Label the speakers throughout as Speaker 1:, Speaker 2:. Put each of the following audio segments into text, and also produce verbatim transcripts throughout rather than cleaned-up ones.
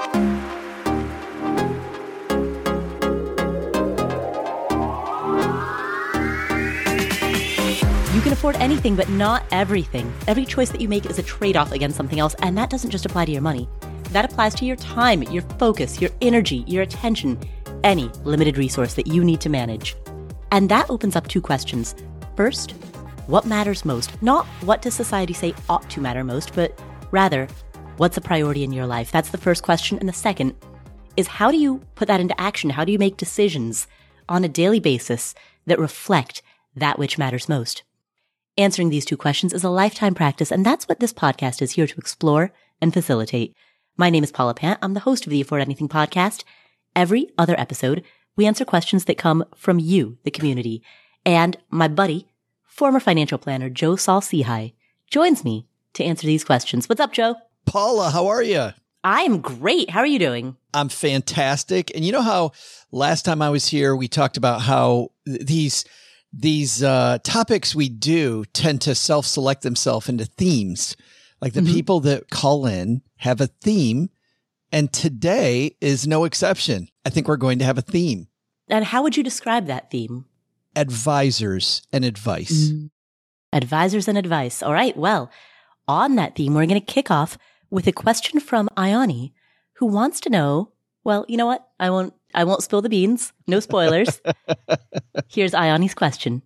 Speaker 1: You can afford anything, but not everything. Every choice that you make is a trade-off against something else, and that doesn't just apply to your money. That applies to your time, your focus, your energy, your attention, any limited resource that you need to manage. And that opens up two questions. First, what matters most? Not what does society say ought to matter most, but rather, what's a priority in your life? That's the first question. And the second is, how do you put that into action? How do you make decisions on a daily basis that reflect that which matters most? Answering these two questions is a lifetime practice, and that's what this podcast is here to explore and facilitate. My name is Paula Pant. I'm the host of the Afford Anything podcast. Every other episode, we answer questions that come from you, the community. And my buddy, former financial planner Joe Saul-Sehy, joins me to answer these questions. What's up, Joe?
Speaker 2: Paula, how are you?
Speaker 1: I'm great. How are you doing?
Speaker 2: I'm fantastic. And you know how last time I was here, we talked about how these These uh, topics we do tend to self-select themselves into themes. Like the mm-hmm. people that call in have a theme, and today is no exception. I think we're going to have a theme.
Speaker 1: And how would you describe that theme?
Speaker 2: Advisors and advice.
Speaker 1: Mm. Advisors and advice. All right. Well, on that theme, we're going to kick off with a question from Ioni, who wants to know, well, you know what? I won't I won't spill the beans. No spoilers. Here's Ioni's question.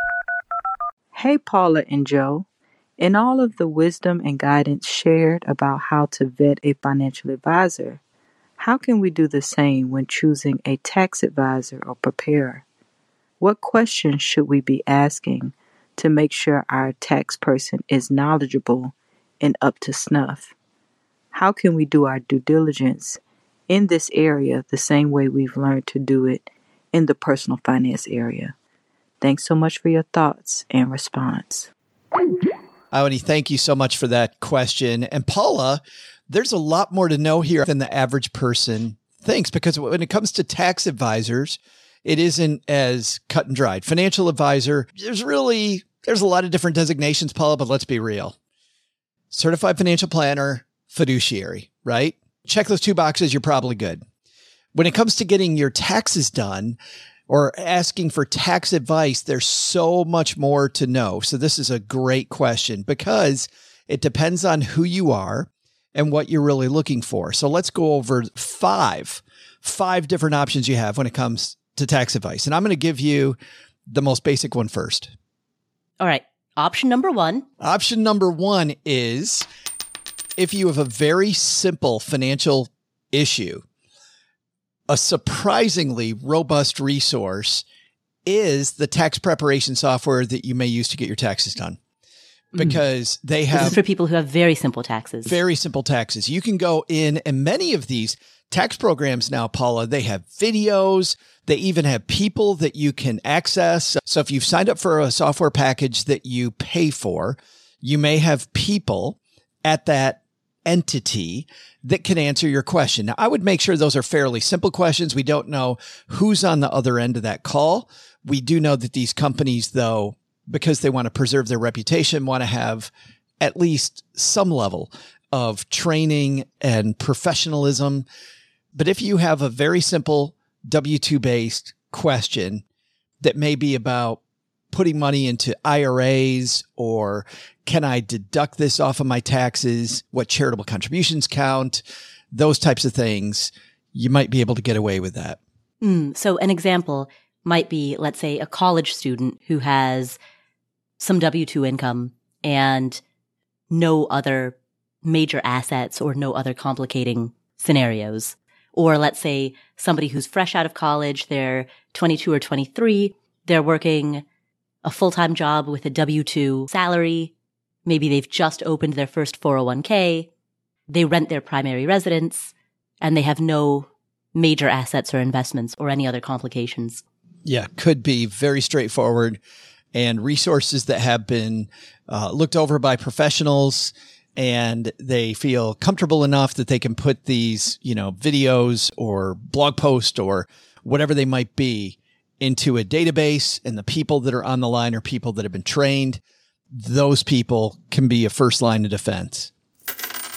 Speaker 3: Hey, Paula and Joe. In all of the wisdom and guidance shared about how to vet a financial advisor, how can we do the same when choosing a tax advisor or preparer? What questions should we be asking to make sure our tax person is knowledgeable and up to snuff? How can we do our due diligence in this area the same way we've learned to do it in the personal finance area? Thanks so much for your thoughts and response.
Speaker 2: Ioni, thank you so much for that question. And Paula, there's a lot more to know here than the average person thinks, because when it comes to tax advisors, it isn't as cut and dried. Financial advisor, there's really, there's a lot of different designations, Paula, but let's be real. Certified financial planner, fiduciary, right? Check those two boxes, you're probably good. When it comes to getting your taxes done or asking for tax advice, there's so much more to know. So this is a great question because it depends on who you are and what you're really looking for. So let's go over five, five different options you have when it comes to tax advice. And I'm going to give you the most basic one first.
Speaker 1: All right. Option number one.
Speaker 2: Option number one is, if you have a very simple financial issue, a surprisingly robust resource is the tax preparation software that you may use to get your taxes done. Because they have...
Speaker 1: This is for people who have very simple taxes.
Speaker 2: Very simple taxes. You can go in, and many of these tax programs now, Paula, they have videos. They even have people that you can access. So if you've signed up for a software package that you pay for, you may have people at that entity that can answer your question. Now, I would make sure those are fairly simple questions. We don't know who's on the other end of that call. We do know that these companies, though, because they want to preserve their reputation, want to have at least some level of training and professionalism. But if you have a very simple W two based question that may be about putting money into I R As, or can I deduct this off of my taxes? What charitable contributions count? Those types of things, you might be able to get away with that.
Speaker 1: Mm, so an example might be, let's say, a college student who has some W two income and no other major assets or no other complicating scenarios. Or let's say somebody who's fresh out of college, they're twenty-two or twenty-three, they're working a full-time job with a W two salary. Maybe they've just opened their first four oh one k. They rent their primary residence, and they have no major assets or investments or any other complications.
Speaker 2: Yeah, could be very straightforward, and resources that have been uh, looked over by professionals, and they feel comfortable enough that they can put these, you know, videos or blog posts or whatever they might be into a database, and the people that are on the line are people that have been trained. Those people can be a first line of defense.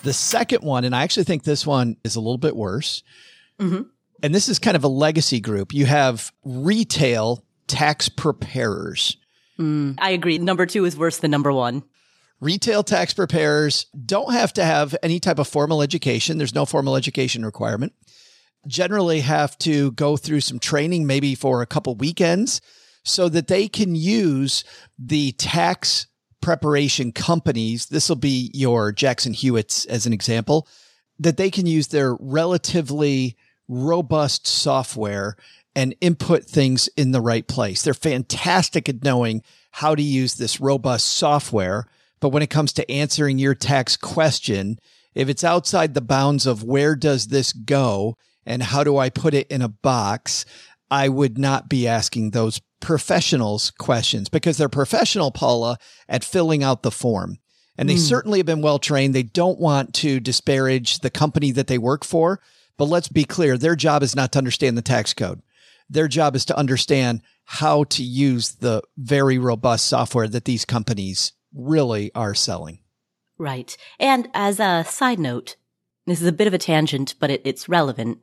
Speaker 2: The second one, and I actually think this one is a little bit worse.
Speaker 1: Mm-hmm.
Speaker 2: And this is kind of a legacy group. You have retail tax preparers.
Speaker 1: Mm, I agree. Number two is worse than number one.
Speaker 2: Retail tax preparers don't have to have any type of formal education. There's no formal education requirement. Generally have to go through some training, maybe for a couple weekends, so that they can use the tax preparation companies. This will be your Jackson Hewitts as an example, that they can use their relatively robust software and input things in the right place. They're fantastic at knowing how to use this robust software. But when it comes to answering your tax question, if it's outside the bounds of where does this go and how do I put it in a box, I would not be asking those professionals questions, because they're professional, Paula, at filling out the form. And they mm. certainly have been well trained. They don't want to disparage the company that they work for. But let's be clear, their job is not to understand the tax code. Their job is to understand how to use the very robust software that these companies really are selling.
Speaker 1: Right. And as a side note, this is a bit of a tangent, but it, it's relevant.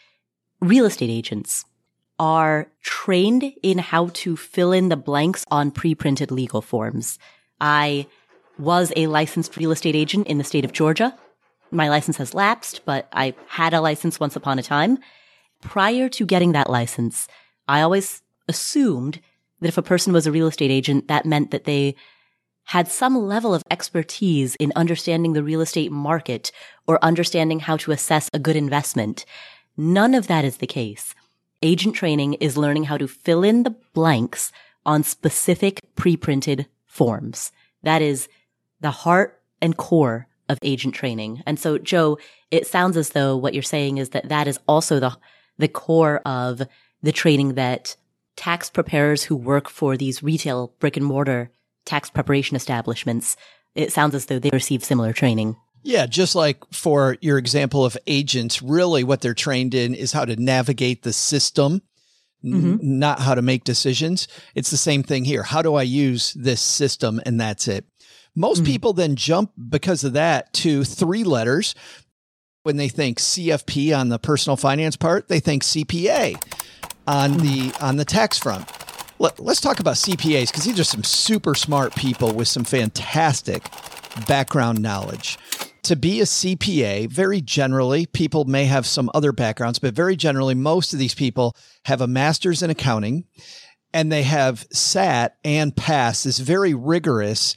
Speaker 1: Real estate agents are trained in how to fill in the blanks on pre-printed legal forms. I was a licensed real estate agent in the state of Georgia. My license has lapsed, but I had a license once upon a time. Prior to getting that license, I always assumed that if a person was a real estate agent, that meant that they had some level of expertise in understanding the real estate market or understanding how to assess a good investment. None of that is the case. Agent training is learning how to fill in the blanks on specific pre-printed forms. That is the heart and core of agent training. And so, Joe, it sounds as though what you're saying is that that is also the the core of the training that tax preparers who work for these retail brick and mortar tax preparation establishments, it sounds as though they receive similar training.
Speaker 2: Yeah, just like for your example of agents, really what they're trained in is how to navigate the system, mm-hmm. n- not how to make decisions. It's the same thing here. How do I use this system? And that's it. Most mm-hmm. people then jump because of that to three letters. When they think C F P on the personal finance part, they think C P A on the on the tax front. Let, let's talk about C P As, because these are some super smart people with some fantastic background knowledge. To be a C P A, very generally, people may have some other backgrounds, but very generally, most of these people have a master's in accounting, and they have sat and passed this very rigorous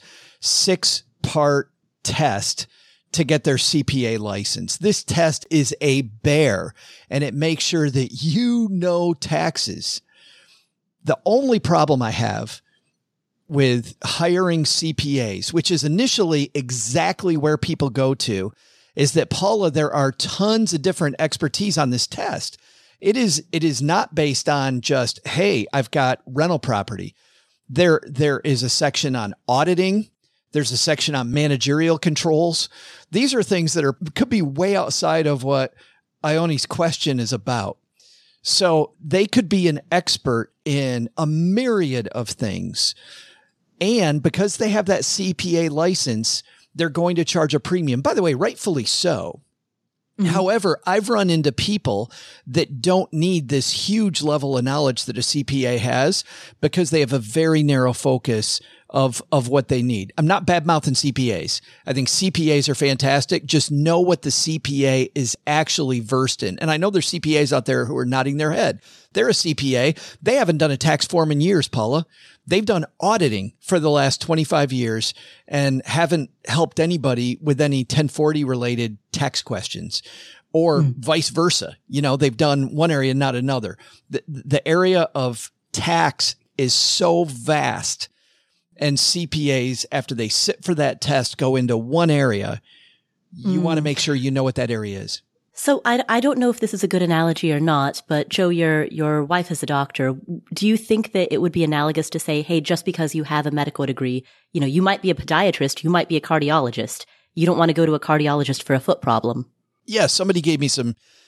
Speaker 2: six-part test to get their C P A license. This test is a bear, and it makes sure that you know taxes. The only problem I have with hiring C P As, which is initially exactly where people go to, is that, Paula, there are tons of different expertise on this test. It is, it is not based on just, hey, I've got rental property. There, there is a section on auditing. There's a section on managerial controls. These are things that are could be way outside of what Ione's question is about. So they could be an expert in a myriad of things. And because they have that C P A license, they're going to charge a premium. By the way, rightfully so. Mm-hmm. However, I've run into people that don't need this huge level of knowledge that a C P A has, because they have a very narrow focus of, of what they need. I'm not bad-mouthing C P As. I think C P As are fantastic. Just know what the C P A is actually versed in. And I know there's C P As out there who are nodding their head. They're a C P A. They haven't done a tax form in years, Paula. They've done auditing for the last twenty-five years and haven't helped anybody with any ten forty related tax questions, or mm. vice versa. You know, they've done one area, not another. The, the area of tax is so vast, and C P As, after they sit for that test, go into one area. You mm. want to make sure you know what that area is.
Speaker 1: So I, I don't know if this is a good analogy or not, but Joe, your, your wife is a doctor. Do you think that it would be analogous to say, hey, just because you have a medical degree, you know, you might be a podiatrist, you might be a cardiologist. You don't want to go to a cardiologist for a foot problem.
Speaker 2: Yeah. Somebody gave me some,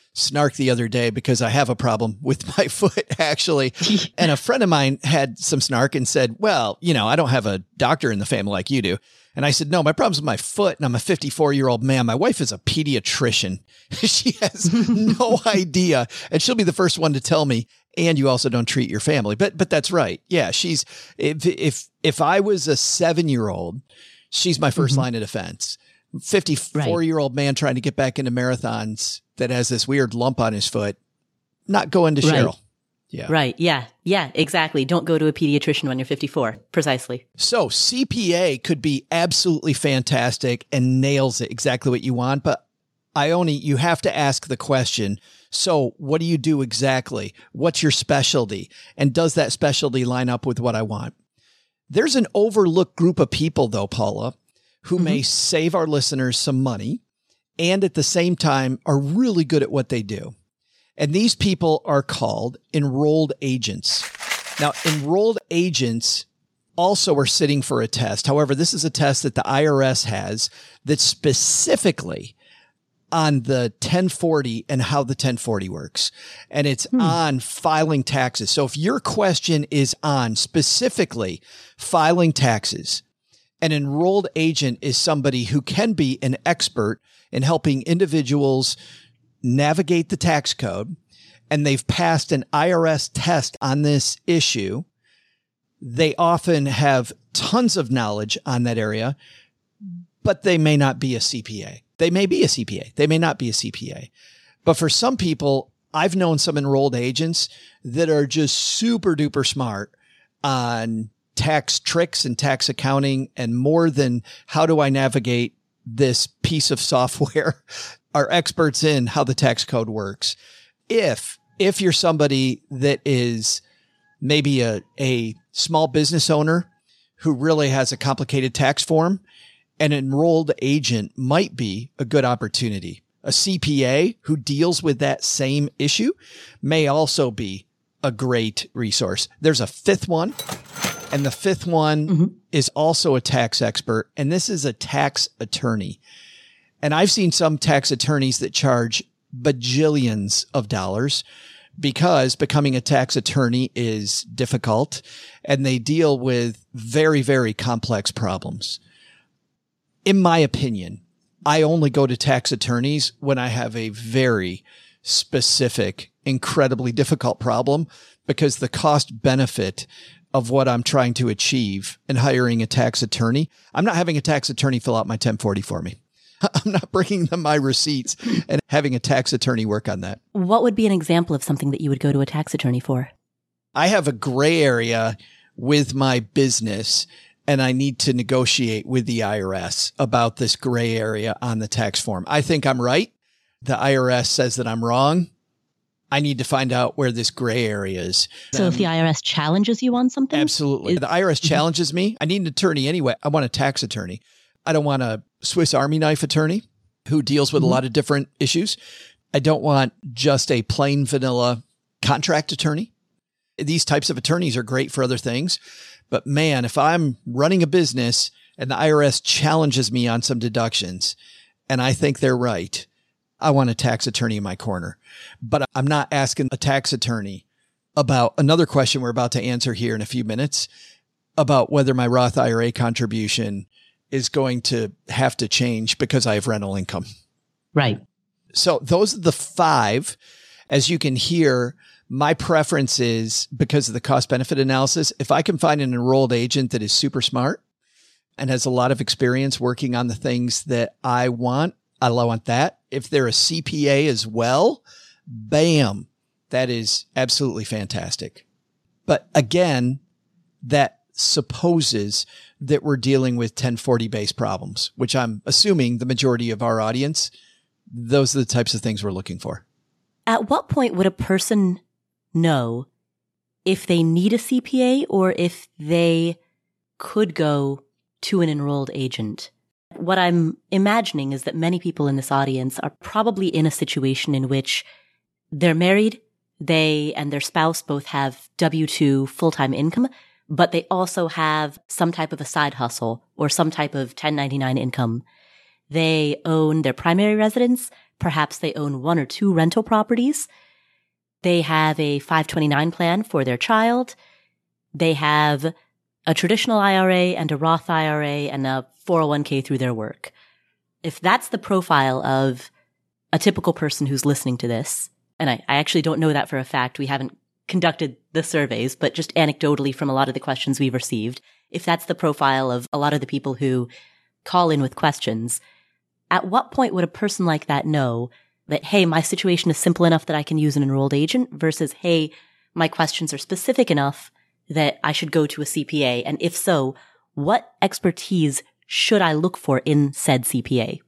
Speaker 2: snark the other day because I have a problem with my foot, actually. And a friend of mine had some snark and said, well, you know, I don't have a doctor in the family like you do. And I said, no, my problem's with my foot. And I'm a fifty-four year old man. My wife is a pediatrician. She has no idea. And she'll be the first one to tell me, and you also don't treat your family. But, but that's right. Yeah. She's, if, if, if I was a seven year old, she's my first mm-hmm. line of defense. fifty-four year old man trying to get back into marathons that has this weird lump on his foot, not going to
Speaker 1: right.
Speaker 2: Cheryl. Yeah.
Speaker 1: Right. Yeah. Yeah, exactly. Don't go to a pediatrician when you're fifty-four. Precisely.
Speaker 2: So C P A could be absolutely fantastic and nails it exactly what you want. But Ione, you have to ask the question. So what do you do exactly? What's your specialty? And does that specialty line up with what I want? There's an overlooked group of people though, Paula, who mm-hmm. may save our listeners some money and at the same time are really good at what they do. And these people are called enrolled agents. Now, enrolled agents also are sitting for a test. However, this is a test that the I R S has that's specifically on the ten forty and how the ten forty works. And it's hmm. on filing taxes. So if your question is on specifically filing taxes, an enrolled agent is somebody who can be an expert in helping individuals navigate the tax code, and they've passed an I R S test on this issue. They often have tons of knowledge on that area, but they may not be a C P A. They may be a C P A. They may not be a C P A. But for some people, I've known some enrolled agents that are just super duper smart on tax tricks and tax accounting, and more than how do I navigate this piece of software, are experts in how the tax code works. If, if you're somebody that is maybe a, a small business owner who really has a complicated tax form, an enrolled agent might be a good opportunity. A C P A who deals with that same issue may also be a great resource. There's a fifth one, and the fifth one mm-hmm. is also a tax expert, and this is a tax attorney. And I've seen some tax attorneys that charge bajillions of dollars because becoming a tax attorney is difficult, and they deal with very, very complex problems. In my opinion, I only go to tax attorneys when I have a very specific, incredibly difficult problem, because the cost benefit of what I'm trying to achieve in hiring a tax attorney, I'm not having a tax attorney fill out my ten forty for me. I'm not bringing them my receipts and having a tax attorney work on that.
Speaker 1: What would be an example of something that you would go to a tax attorney for?
Speaker 2: I have a gray area with my business, and I need to negotiate with the I R S about this gray area on the tax form. I think I'm right. The I R S says that I'm wrong. I need to find out where this gray area is.
Speaker 1: So um, if the I R S challenges you on something?
Speaker 2: Absolutely. Is- the I R S challenges me. I need an attorney anyway. I want a tax attorney. I don't want a Swiss Army knife attorney who deals with mm-hmm. a lot of different issues. I don't want just a plain vanilla contract attorney. These types of attorneys are great for other things. But man, if I'm running a business and the I R S challenges me on some deductions and I think they're right, I want a tax attorney in my corner. But I'm not asking a tax attorney about another question we're about to answer here in a few minutes about whether my Roth I R A contribution is going to have to change because I have rental income.
Speaker 1: Right.
Speaker 2: So those are the five. As you can hear, my preference is, because of the cost benefit analysis, if I can find an enrolled agent that is super smart and has a lot of experience working on the things that I want, I want that. If they're a C P A as well, bam, that is absolutely fantastic. But again, that supposes that we're dealing with ten forty based problems, which I'm assuming the majority of our audience, those are the types of things we're looking for.
Speaker 1: At what point would a person know if they need a C P A or if they could go to an enrolled agent? What I'm imagining is that many people in this audience are probably in a situation in which they're married, they and their spouse both have W two full-time income, but they also have some type of a side hustle or some type of ten ninety-nine income. They own their primary residence, Perhaps they own one or two rental properties. They have a five twenty-nine plan for their child. They have a traditional I R A and a Roth I R A and a four oh one k through their work. If that's the profile of a typical person who's listening to this, and I, I actually don't know that for a fact, we haven't conducted the surveys, but just anecdotally from a lot of the questions we've received, if that's the profile of a lot of the people who call in with questions, at what point would a person like that know that, hey, my situation is simple enough that I can use an enrolled agent versus, hey, my questions are specific enough that I should go to a C P A? And if so, what expertise should I look for in said C P A?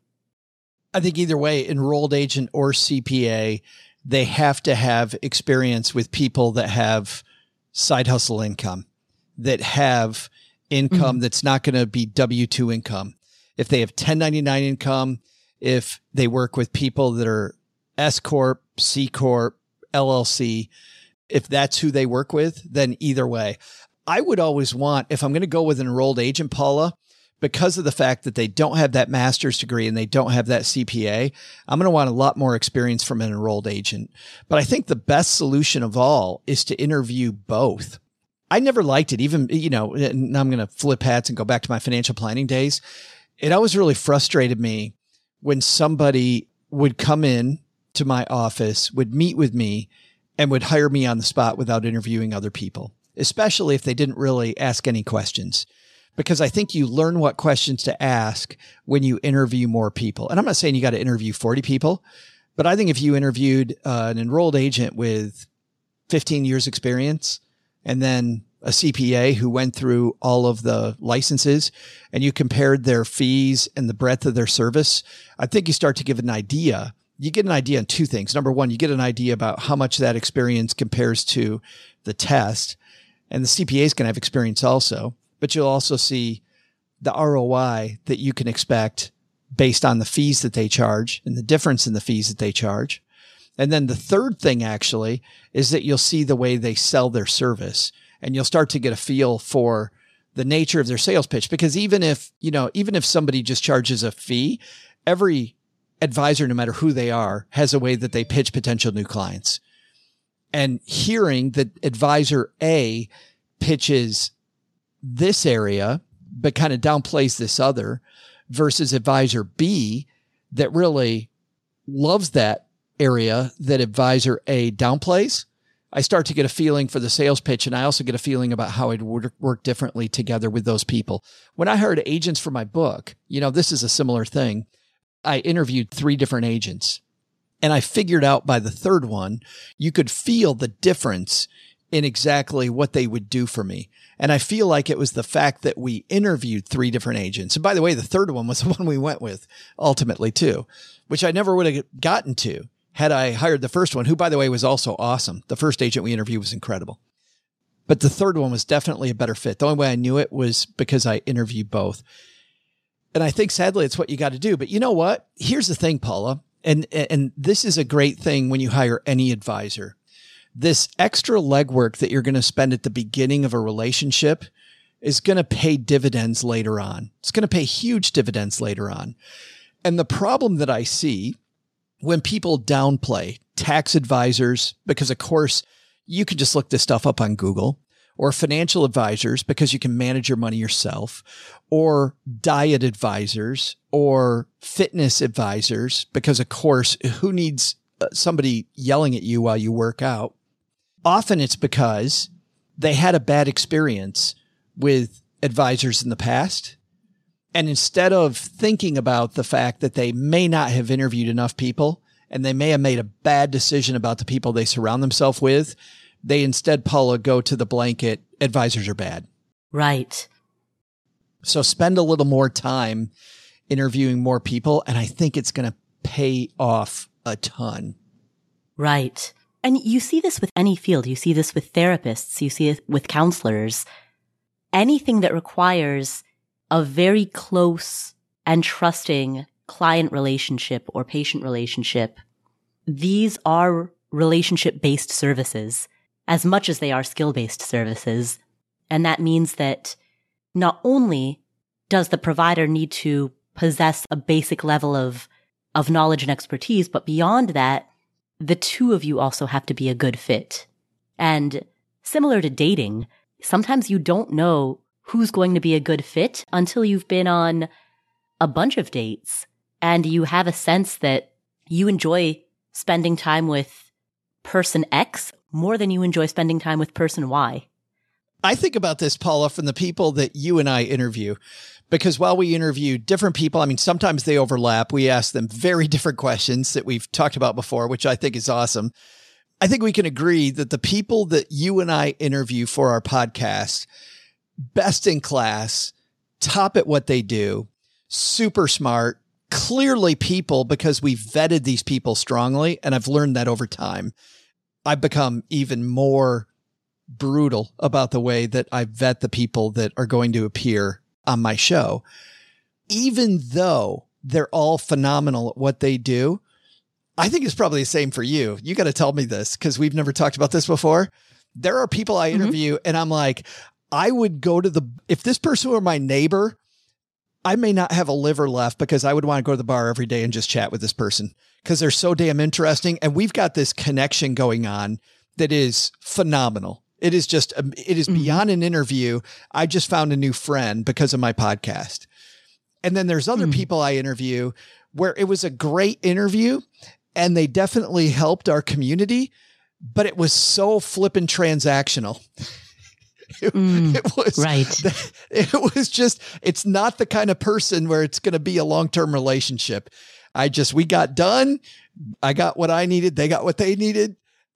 Speaker 2: I think either way, enrolled agent or C P A, they have to have experience with people that have side hustle income, that have income mm-hmm. that's not going to be W two income. If they have ten ninety-nine income, if they work with people that are S Corp, C Corp, L L C, if that's who they work with, then either way. I would always want, if I'm going to go with an enrolled agent, Paula, because of the fact that they don't have that master's degree and they don't have that C P A, I'm going to want a lot more experience from an enrolled agent. But I think the best solution of all is to interview both. I never liked it, even, you know, and I'm going to flip hats and go back to my financial planning days. It always really frustrated me when somebody would come in to my office, would meet with me, and would hire me on the spot without interviewing other people, especially if they didn't really ask any questions. Because I think you learn what questions to ask when you interview more people. And I'm not saying you got to interview forty people, but I think if you interviewed uh, an enrolled agent with fifteen years experience and then a C P A who went through all of the licenses and you compared their fees and the breadth of their service, I think you start to give an idea. You get an idea on two things. Number one, you get an idea about how much that experience compares to the test. And the C P A is going to have experience also. But you'll also see the R O I that you can expect based on the fees that they charge and the difference in the fees that they charge. And then the third thing actually is that you'll see the way they sell their service, and you'll start to get a feel for the nature of their sales pitch. Because even if, you know, even if somebody just charges a fee, every advisor, no matter who they are, has a way that they pitch potential new clients. And hearing that advisor A pitches this area, but kind of downplays this other, versus advisor B that really loves that area that advisor A downplays, I start to get a feeling for the sales pitch. And I also get a feeling about how it would work differently together with those people. When I hired agents for my book, you know, this is a similar thing. I interviewed three different agents, and I figured out by the third one, you could feel the difference in exactly what they would do for me. And I feel like it was the fact that we interviewed three different agents. And by the way, the third one was the one we went with ultimately too, which I never would have gotten to had I hired the first one, who, by the way, was also awesome. The first agent we interviewed was incredible. But the third one was definitely a better fit. The only way I knew it was because I interviewed both. And I think sadly it's what you got to do. But you know what? Here's the thing, Paula. And, and this is a great thing when you hire any advisor. This extra legwork that you're going to spend at the beginning of a relationship is going to pay dividends later on. It's going to pay huge dividends later on. And the problem that I see when people downplay tax advisors, because of course you can just look this stuff up on Google, or financial advisors because you can manage your money yourself, or diet advisors or fitness advisors, because of course, who needs somebody yelling at you while you work out? Often it's because they had a bad experience with advisors in the past. And instead of thinking about the fact that they may not have interviewed enough people and they may have made a bad decision about the people they surround themselves with, they instead, Paula, go to the blanket, advisors are bad.
Speaker 1: Right.
Speaker 2: So spend a little more time interviewing more people, and I think it's going to pay off a ton.
Speaker 1: Right. And you see this with any field. You see this with therapists. You see it with counselors. Anything that requires a very close and trusting client relationship or patient relationship, these are relationship-based services as much as they are skill-based services. And that means that not only does the provider need to possess a basic level of of knowledge and expertise. But beyond that, the two of you also have to be a good fit. And similar to dating, sometimes you don't know who's going to be a good fit until you've been on a bunch of dates and you have a sense that you enjoy spending time with person X more than you enjoy spending time with person Y.
Speaker 2: I think about this, Paula, from the people that you and I interview, because while we interview different people, I mean, sometimes they overlap. We ask them very different questions that we've talked about before, which I think is awesome. I think we can agree that the people that you and I interview for our podcast, best in class, top at what they do, super smart, clearly people, because we've vetted these people strongly. And I've learned that over time. I've become even more brutal about the way that I vet the people that are going to appear on my show. Even though they're all phenomenal at what they do, I think it's probably the same for you. You got to tell me this because we've never talked about this before. There are people I interview mm-hmm. and I'm like, I would go to the, if this person were my neighbor, I may not have a liver left because I would want to go to the bar every day and just chat with this person because they're so damn interesting. And we've got this connection going on that is phenomenal. It is just, it is beyond an interview. I just found a new friend because of my podcast. And then there's other mm. people I interview where it was a great interview and they definitely helped our community, but it was so flippin' transactional. It,
Speaker 1: mm,
Speaker 2: it was
Speaker 1: right.
Speaker 2: It was just, it's not the kind of person where it's going to be a long-term relationship. I just, we got done. I got what I needed. They got what they needed.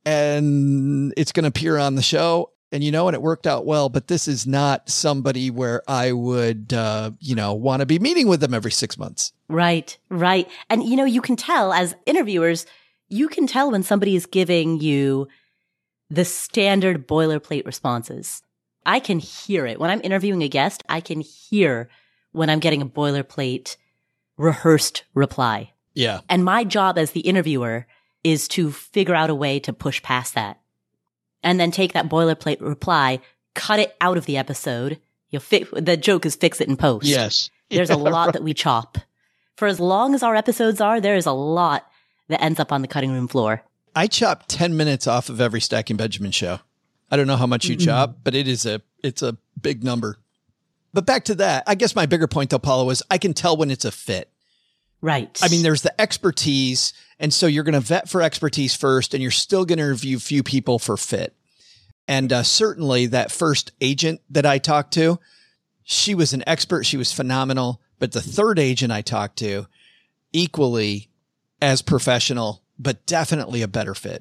Speaker 2: And it's going to appear on the show. And, you know, and it worked out well, but this is not somebody where I would, uh, you know, want to be meeting with them every six months.
Speaker 1: Right, right. And, you know, you can tell as interviewers, you can tell when somebody is giving you the standard boilerplate responses. I can hear it. When I'm interviewing a guest, I can hear when I'm getting a boilerplate rehearsed reply.
Speaker 2: Yeah.
Speaker 1: And my job as the interviewer is to figure out a way to push past that and then take that boilerplate reply, cut it out of the episode. You'll fi- the joke is fix it in post.
Speaker 2: Yes.
Speaker 1: There's yeah, a lot right. that we chop. For as long as our episodes are, there is a lot that ends up on the cutting room floor.
Speaker 2: I chop ten minutes off of every Stacking Benjamin show. I don't know how much you mm-hmm. chop, but it is a, it's a big number. But back to that, I guess my bigger point though, Paula, was I can tell when it's a fit.
Speaker 1: Right.
Speaker 2: I mean, there's the expertise. And so you're going to vet for expertise first, and you're still going to review few people for fit. And uh, certainly that first agent that I talked to, she was an expert. She was phenomenal. But the third agent I talked to, equally as professional, but definitely a better fit.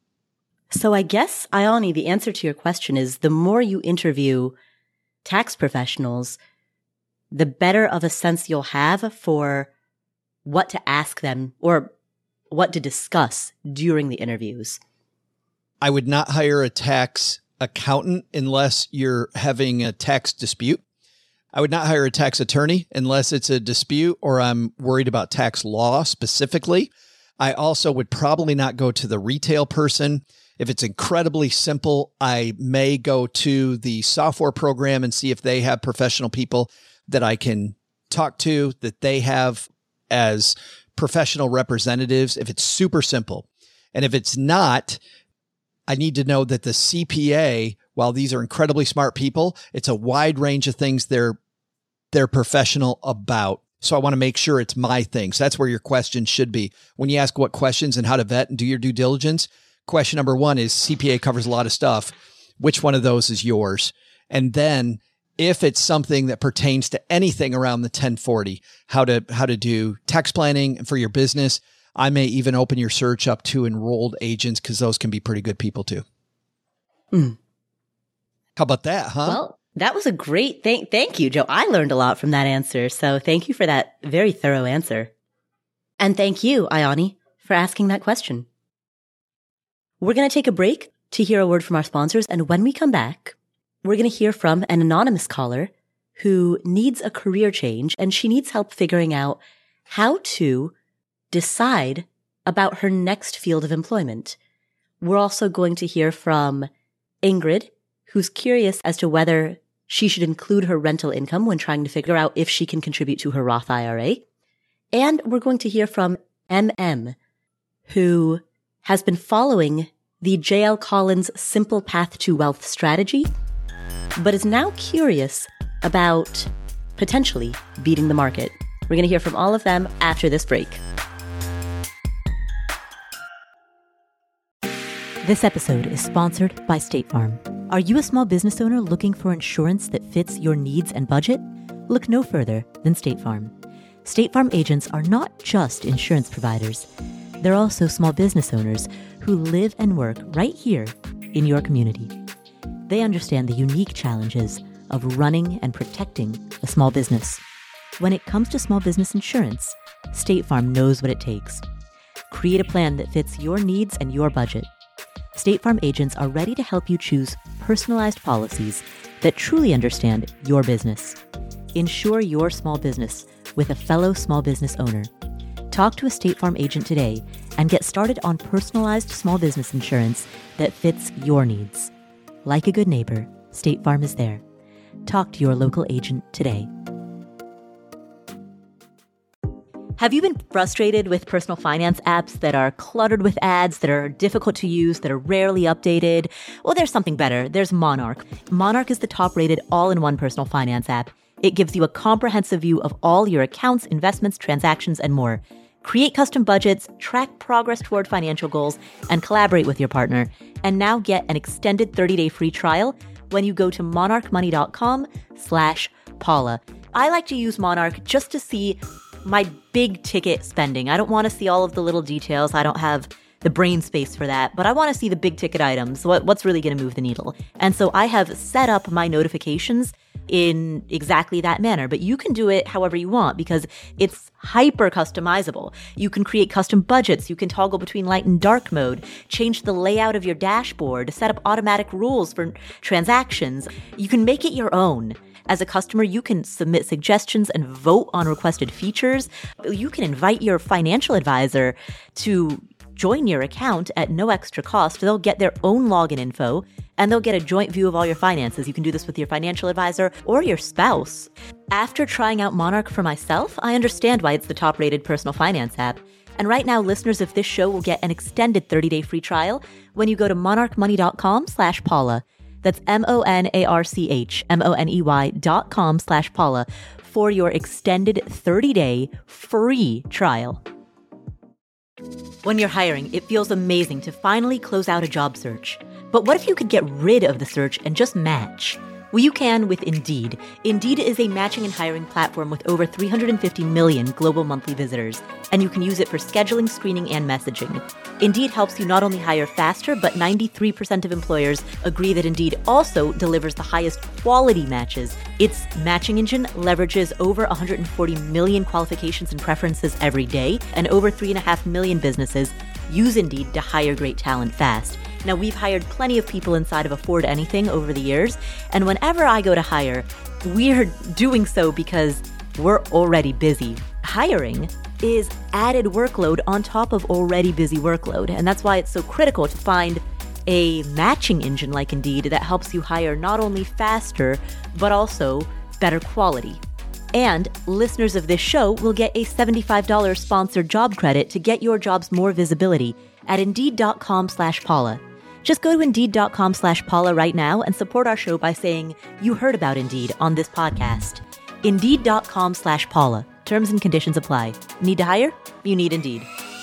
Speaker 1: So I guess, Ayani, the answer to your question is the more you interview tax professionals, the better of a sense you'll have for what to ask them or what to discuss during the interviews.
Speaker 2: I would not hire a tax accountant unless you're having a tax dispute. I would not hire a tax attorney unless it's a dispute or I'm worried about tax law specifically. I also would probably not go to the retail person. If it's incredibly simple, I may go to the software program and see if they have professional people that I can talk to, that they have as professional representatives, if it's super simple. And if it's not, I need to know that the C P A, while these are incredibly smart people, it's a wide range of things they're, they're professional about. So I want to make sure it's my thing. So that's where your question should be. When you ask what questions and how to vet and do your due diligence, question number one is C P A covers a lot of stuff. Which one of those is yours? And then if it's something that pertains to anything around the ten forty, how to, how to do tax planning for your business, I may even open your search up to enrolled agents because those can be pretty good people too.
Speaker 1: Mm.
Speaker 2: How about that, huh?
Speaker 1: Well, that was a great thank. Thank you, Joe. I learned a lot from that answer. So thank you for that very thorough answer. And thank you, Ayani, for asking that question. We're going to take a break to hear a word from our sponsors. And when we come back, we're going to hear from an anonymous caller who needs a career change, and she needs help figuring out how to decide about her next field of employment. We're also going to hear from Ingrid, who's curious as to whether she should include her rental income when trying to figure out if she can contribute to her Roth I R A. And we're going to hear from M M, who has been following the J L Collins Simple Path to Wealth strategy, but is now curious about potentially beating the market. We're going to hear from all of them after this break. This episode is sponsored by State Farm. Are you a small business owner looking for insurance that fits your needs and budget? Look no further than State Farm. State Farm agents are not just insurance providers. They're also small business owners who live and work right here in your community. They understand the unique challenges of running and protecting a small business. When it comes to small business insurance, State Farm knows what it takes. Create a plan that fits your needs and your budget. State Farm agents are ready to help you choose personalized policies that truly understand your business. Insure your small business with a fellow small business owner. Talk to a State Farm agent today and get started on personalized small business insurance that fits your needs. Like a good neighbor, State Farm is there. Talk to your local agent today. Have you been frustrated with personal finance apps that are cluttered with ads, that are difficult to use, that are rarely updated? Well, there's something better. There's Monarch. Monarch is the top-rated all-in-one personal finance app. It gives you a comprehensive view of all your accounts, investments, transactions, and more. Create custom budgets, track progress toward financial goals, and collaborate with your partner. And now get an extended thirty-day free trial when you go to monarchmoney.com slash Paula. I like to use Monarch just to see my big ticket spending. I don't want to see all of the little details. I don't have the brain space for that, but I want to see the big ticket items. What, what's really going to move the needle? And so I have set up my notifications in exactly that manner, but you can do it however you want because it's hyper customizable. You can create custom budgets. You can toggle between light and dark mode, change the layout of your dashboard, set up automatic rules for transactions. You can make it your own. As a customer, you can submit suggestions and vote on requested features. You can invite your financial advisor to join your account at no extra cost. They'll get their own login info and they'll get a joint view of all your finances. You can do this with your financial advisor or your spouse. After trying out Monarch for myself, I understand why it's the top-rated personal finance app. And right now, listeners of this show will get an extended thirty-day free trial when you go to monarchmoney.com slash Paula. That's M-O-N-A-R-C-H, M-O-N-E-Y dot com slash Paula for your extended thirty-day free trial. When you're hiring, it feels amazing to finally close out a job search. But what if you could get rid of the search and just match? Well, you can with Indeed. Indeed is a matching and hiring platform with over three hundred fifty million global monthly visitors, and you can use it for scheduling, screening, and messaging. Indeed helps you not only hire faster, but ninety-three percent of employers agree that Indeed also delivers the highest quality matches. Its matching engine leverages over one hundred forty million qualifications and preferences every day, and over three point five million businesses use Indeed to hire great talent fast. Now, we've hired plenty of people inside of Afford Anything over the years, and whenever I go to hire, we're doing so because we're already busy. Hiring is added workload on top of already busy workload, and that's why it's so critical to find a matching engine like Indeed that helps you hire not only faster, but also better quality. And listeners of this show will get a seventy-five dollars sponsored job credit to get your jobs more visibility at Indeed.com slash Paula. Just go to Indeed.com slash Paula right now and support our show by saying you heard about Indeed on this podcast. Indeed.com slash Paula. Terms and conditions apply. Need to hire? You need Indeed.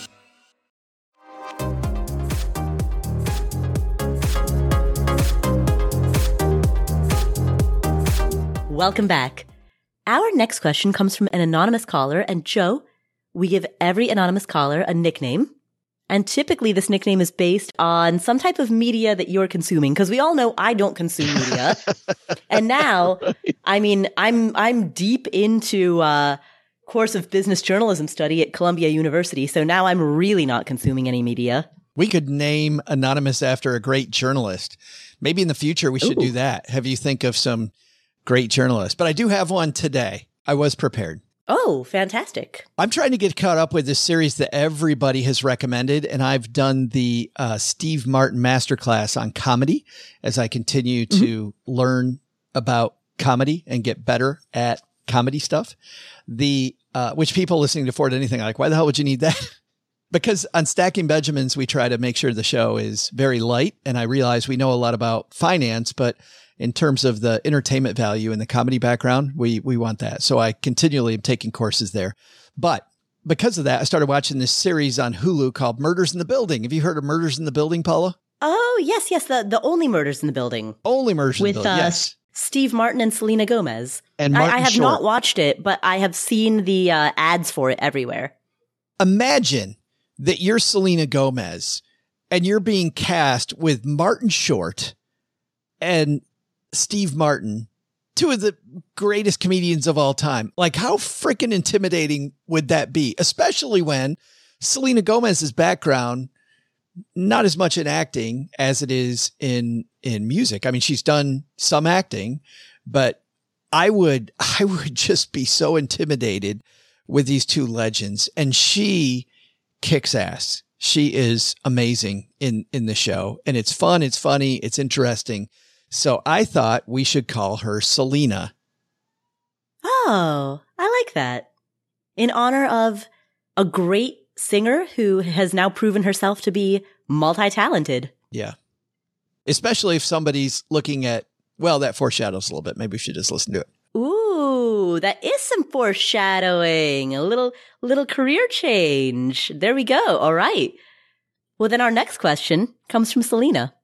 Speaker 1: Welcome back. Our next question comes from an anonymous caller, and Joe, we give every anonymous caller a nickname. And typically this nickname is based on some type of media that you're consuming, because we all know I don't consume media. And now, I mean, I'm I'm deep into a course of business journalism study at Columbia University. So now I'm really not consuming any media.
Speaker 2: We could name Anonymous after a great journalist. Maybe in the future we should Ooh. do that. Have you think of some great journalists? But I do have one today. I was prepared.
Speaker 1: Oh, fantastic.
Speaker 2: I'm trying to get caught up with this series that everybody has recommended, and I've done the uh, Steve Martin Masterclass on comedy as I continue to mm-hmm. learn about comedy and get better at comedy stuff. The uh, which people listening to Afford Anything are like, why the hell would you need that? Because on Stacking Benjamins, we try to make sure the show is very light. And I realize we know a lot about finance, but in terms of the entertainment value and the comedy background, we, we want that. So I continually am taking courses there. But because of that, I started watching this series on Hulu called Murders in the Building. Have you heard of Murders in the Building, Paula?
Speaker 1: Oh, yes, yes. The, the Only Murders in the Building.
Speaker 2: Only Murders in
Speaker 1: With,
Speaker 2: the Building,
Speaker 1: uh,
Speaker 2: yes.
Speaker 1: Steve Martin and Selena Gomez.
Speaker 2: And
Speaker 1: I,
Speaker 2: Martin
Speaker 1: I have
Speaker 2: Short.
Speaker 1: not watched it, but I have seen the uh, ads for it everywhere.
Speaker 2: Imagine that you're Selena Gomez and you're being cast with Martin Short and Steve Martin, two of the greatest comedians of all time. Like, how freaking intimidating would that be? Especially when Selena Gomez's background, not as much in acting as it is in, in music. I mean, she's done some acting, but I would, I would just be so intimidated with these two legends. And she kicks ass. She is amazing in, in the show, and it's fun. It's funny. It's interesting. So I thought we should call her Selena.
Speaker 1: Oh, I like that. In honor of a great singer who has now proven herself to be multi-talented.
Speaker 2: Yeah. Especially if somebody's looking at, well, that foreshadows a little bit. Maybe we should just listen to it.
Speaker 1: Ooh, that is some foreshadowing. A little, little career change. There we go. All right. Well, then our next question comes from Selena.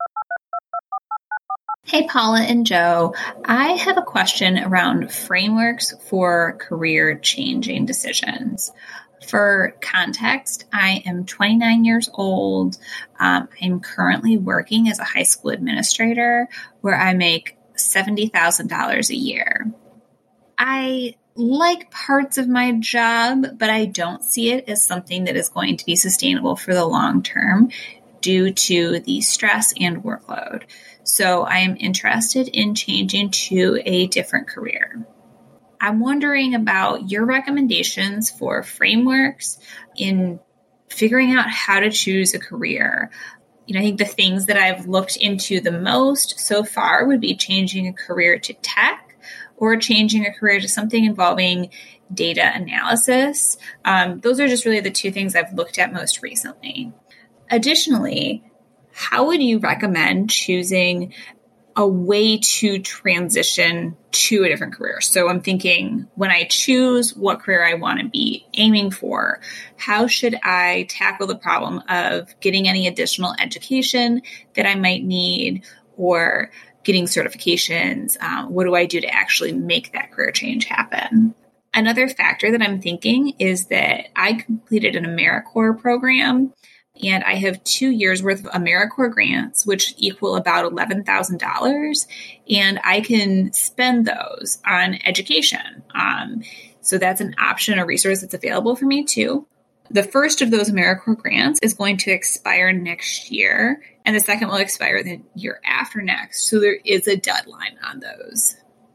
Speaker 4: Hey, Paula and Joe. I have a question around frameworks for career changing decisions. For context, I am twenty-nine years old. Um, I'm currently working as a high school administrator where I make seventy thousand dollars a year. I like parts of my job, but I don't see it as something that is going to be sustainable for the long term due to the stress and workload. So I am interested in changing to a different career. I'm wondering about your recommendations for frameworks in figuring out how to choose a career. You know, I think the things that I've looked into the most so far would be changing a career to tech or changing a career to something involving data analysis. Um, those are just really the two things I've looked at most recently. Additionally, how would you recommend choosing a way to transition to a different career? So I'm thinking when I choose what career I want to be aiming for, how should I tackle the problem of getting any additional education that I might need or getting certifications? Um, what do I do to actually make that career change happen? Another factor that I'm thinking is that I completed an AmeriCorps program, and I have two years worth of AmeriCorps grants, which equal about eleven thousand dollars. And I can spend those on education. Um, so that's an option, a resource that's available for me too. The first of those AmeriCorps grants is going to expire next year, and the second will expire the year after next. So there is a deadline on those.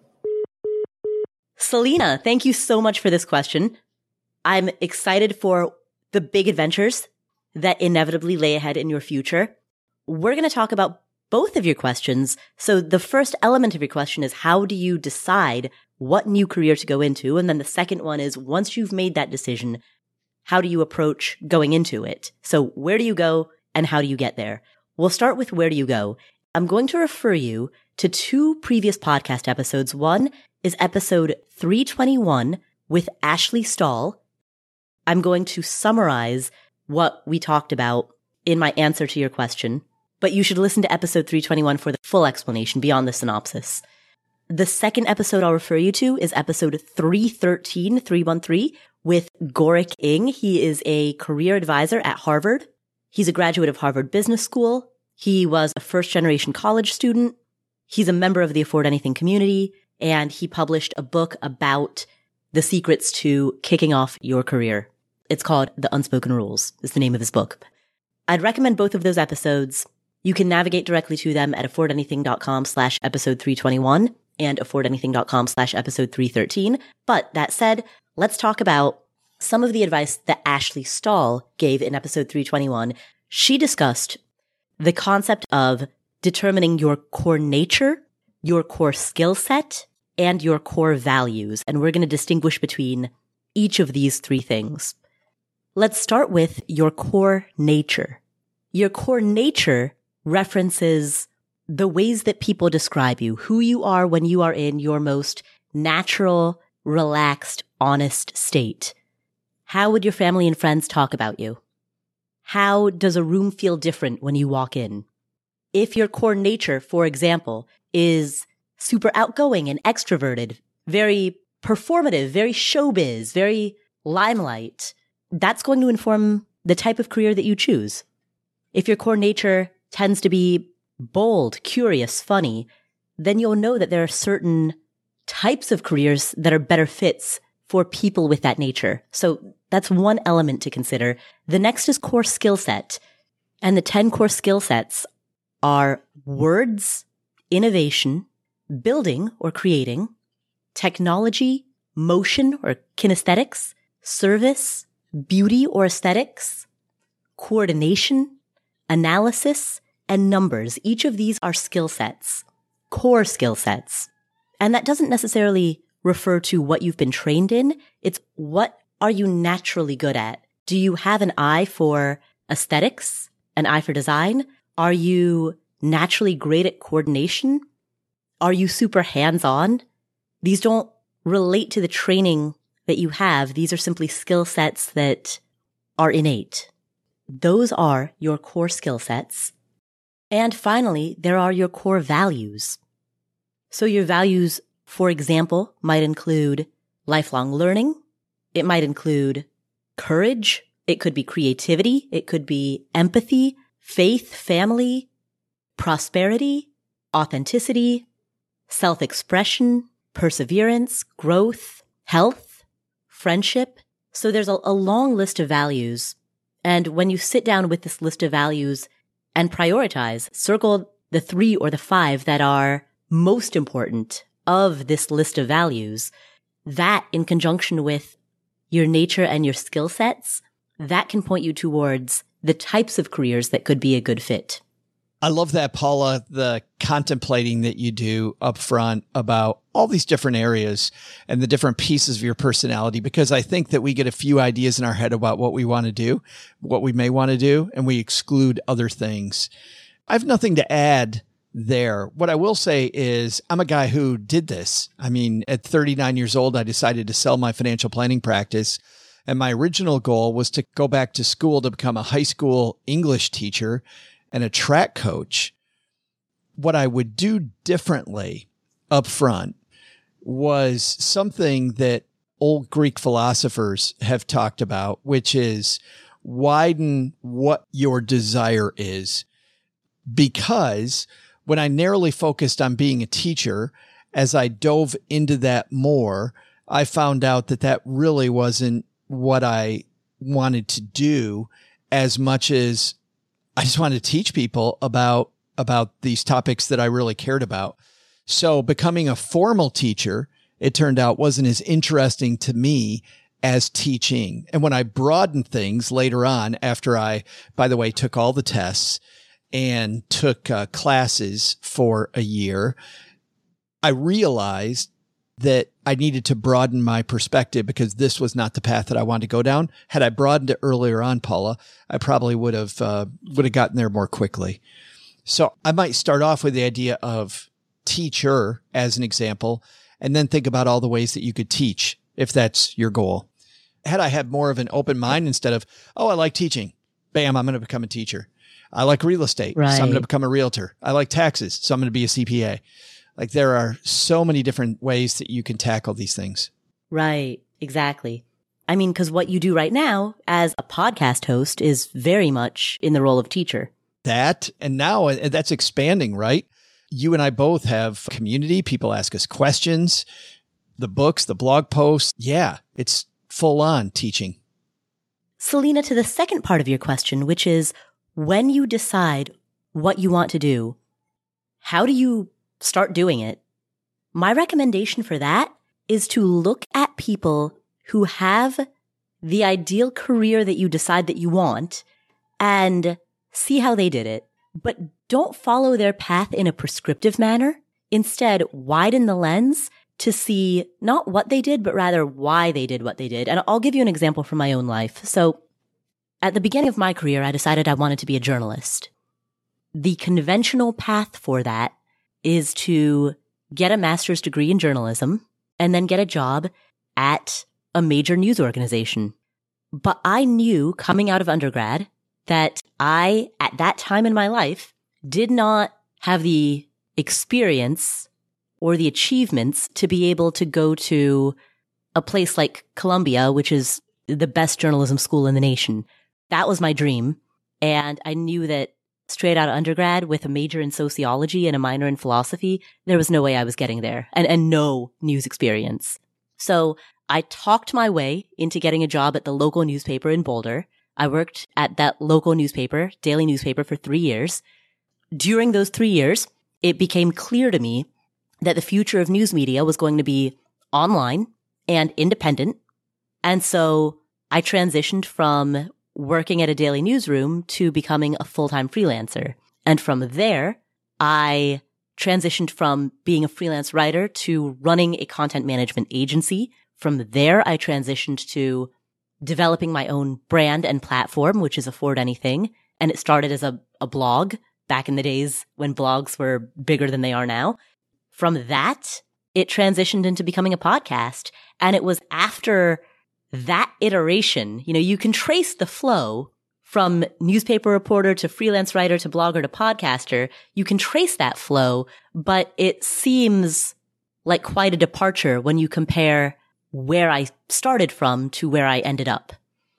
Speaker 1: Selena, thank you so much for this question. I'm excited for the big adventures that inevitably lay ahead in your future. We're going to talk about both of your questions. So the first element of your question is, how do you decide what new career to go into? And then the second one is, once you've made that decision, how do you approach going into it? So where do you go and how do you get there? We'll start with where do you go. I'm going to refer you to two previous podcast episodes. One is episode three twenty-one with Ashley Stahl. I'm going to summarize what we talked about in my answer to your question, but you should listen to episode three twenty-one for the full explanation beyond the synopsis. The second episode I'll refer you to is episode three thirteen, three one three, with Gorik Ing. He is a career advisor at Harvard. He's a graduate of Harvard Business School. He was a first-generation college student. He's a member of the Afford Anything community, and he published a book about the secrets to kicking off your career. It's called The Unspoken Rules, is the name of his book. I'd recommend both of those episodes. You can navigate directly to them at affordanything.com slash episode 321 and affordanything.com slash episode 313. But that said, let's talk about some of the advice that Ashley Stahl gave in episode three twenty-one. She discussed the concept of determining your core nature, your core skill set, and your core values. And we're going to distinguish between each of these three things. Let's start with your core nature. Your core nature references the ways that people describe you, who you are when you are in your most natural, relaxed, honest state. How would your family and friends talk about you? How does a room feel different when you walk in? If your core nature, for example, is super outgoing and extroverted, very performative, very showbiz, very limelight, that's going to inform the type of career that you choose. If your core nature tends to be bold, curious, funny, then you'll know that there are certain types of careers that are better fits for people with that nature. So that's one element to consider. The next is core skill set. And the ten core skill sets are words, innovation, building or creating, technology, motion or kinesthetics, service, beauty or aesthetics, coordination, analysis, and numbers. Each of these are skill sets, core skill sets. And that doesn't necessarily refer to what you've been trained in. It's what are you naturally good at? Do you have an eye for aesthetics, an eye for design? Are you naturally great at coordination? Are you super hands-on? These don't relate to the training that you have. These are simply skill sets that are innate. Those are your core skill sets. And finally, there are your core values. So your values, for example, might include lifelong learning. It might include courage. It could be creativity. It could be empathy, faith, family, prosperity, authenticity, self-expression, perseverance, growth, health, friendship. So there's a, a long list of values. And when you sit down with this list of values and prioritize, circle the three or the five that are most important of this list of values, that in conjunction with your nature and your skill sets, that can point you towards the types of careers that could be a good fit.
Speaker 2: I love that, Paula, the contemplating that you do up front about all these different areas and the different pieces of your personality, because I think that we get a few ideas in our head about what we want to do, what we may want to do, and we exclude other things. I have nothing to add there. What I will say is I'm a guy who did this. I mean, at thirty-nine years old, I decided to sell my financial planning practice. And my original goal was to go back to school to become a high school English teacher and a track coach. What I would do differently up front was something that old Greek philosophers have talked about, which is widen what your desire is. Because when I narrowly focused on being a teacher, as I dove into that more, I found out that that really wasn't what I wanted to do as much as I just wanted to teach people about, about these topics that I really cared about. So becoming a formal teacher, it turned out, wasn't as interesting to me as teaching. And when I broadened things later on, after I, by the way, took all the tests and took uh, classes for a year, I realized that I needed to broaden my perspective because this was not the path that I wanted to go down. Had I broadened it earlier on, Paula, I probably would have, uh, would have gotten there more quickly. So I might start off with the idea of teacher as an example, and then think about all the ways that you could teach if that's your goal. Had I had more of an open mind instead of, oh, I like teaching, bam, I'm going to become a teacher. I like real estate,
Speaker 1: right.
Speaker 2: So I'm going to become a realtor. I like taxes, so I'm going to be a C P A. Like there are so many different ways that you can tackle these things.
Speaker 1: Right. Exactly. I mean, because what you do right now as a podcast host is very much in the role of teacher.
Speaker 2: That, and now that's expanding, right? You and I both have community. People ask us questions, the books, the blog posts. Yeah, it's full on teaching.
Speaker 1: Selena, to the second part of your question, which is when you decide what you want to do, how do you start doing it? My recommendation for that is to look at people who have the ideal career that you decide that you want and see how they did it. But don't follow their path in a prescriptive manner. Instead, widen the lens to see not what they did, but rather why they did what they did. And I'll give you an example from my own life. So at the beginning of my career, I decided I wanted to be a journalist. The conventional path for that is to get a master's degree in journalism and then get a job at a major news organization. But I knew coming out of undergrad that I, at that time in my life, did not have the experience or the achievements to be able to go to a place like Columbia, which is the best journalism school in the nation. That was my dream. And I knew that straight out of undergrad with a major in sociology and a minor in philosophy, there was no way I was getting there and, and no news experience. So I talked my way into getting a job at the local newspaper in Boulder. I worked at that local newspaper, daily newspaper, for three years. During those three years, it became clear to me that the future of news media was going to be online and independent. And so I transitioned from working at a daily newsroom to becoming a full-time freelancer. And from there, I transitioned from being a freelance writer to running a content management agency. From there, I transitioned to developing my own brand and platform, which is Afford Anything. And it started as a, a blog back in the days when blogs were bigger than they are now. From that, it transitioned into becoming a podcast. And it was after that iteration, you know, you can trace the flow from newspaper reporter to freelance writer to blogger to podcaster. You can trace that flow, but it seems like quite a departure when you compare where I started from to where I ended up.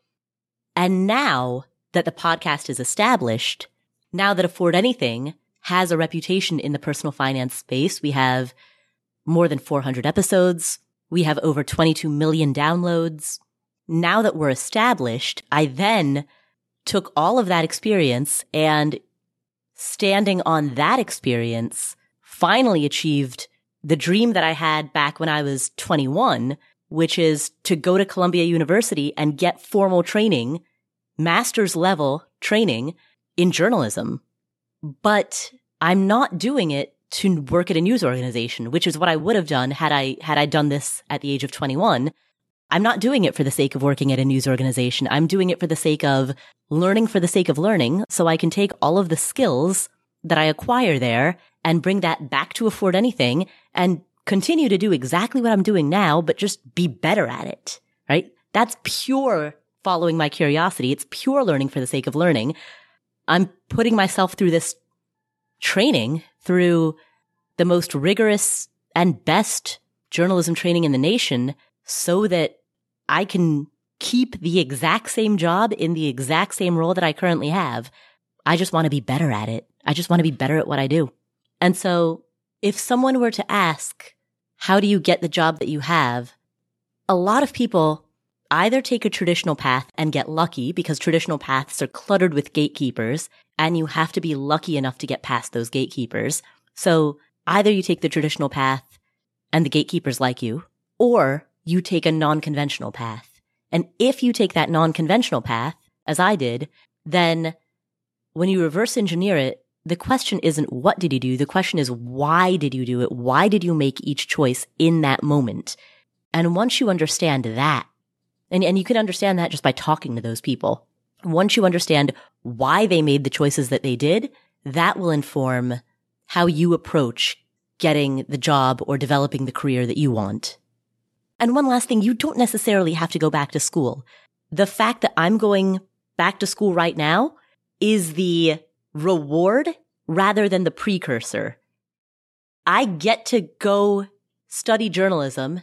Speaker 1: And now that the podcast is established, now that Afford Anything has a reputation in the personal finance space, we have more than four hundred episodes. We have over twenty-two million downloads. Now that we're established, I then took all of that experience and, standing on that experience, finally achieved the dream that I had back when I was twenty-one, which is to go to Columbia University and get formal training, master's level training in journalism. But I'm not doing it to work at a news organization, which is what I would have done had I had I done this at the age of twenty-one. I'm not doing it for the sake of working at a news organization. I'm doing it for the sake of learning for the sake of learning, so I can take all of the skills that I acquire there and bring that back to Afford Anything and continue to do exactly what I'm doing now, but just be better at it, right? That's pure following my curiosity. It's pure learning for the sake of learning. I'm putting myself through this training, through the most rigorous and best journalism training in the nation, so that I can keep the exact same job in the exact same role that I currently have. I just want to be better at it. I just want to be better at what I do. And so if someone were to ask, how do you get the job that you have? A lot of people either take a traditional path and get lucky, because traditional paths are cluttered with gatekeepers and you have to be lucky enough to get past those gatekeepers. So either you take the traditional path and the gatekeepers like you, or you take a non-conventional path. And if you take that non-conventional path, as I did, then when you reverse engineer it, the question isn't what did you do? The question is, why did you do it? Why did you make each choice in that moment? And once you understand that, and, and you can understand that just by talking to those people, once you understand why they made the choices that they did, that will inform how you approach getting the job or developing the career that you want. And one last thing, you don't necessarily have to go back to school. The fact that I'm going back to school right now is the reward rather than the precursor. I get to go study journalism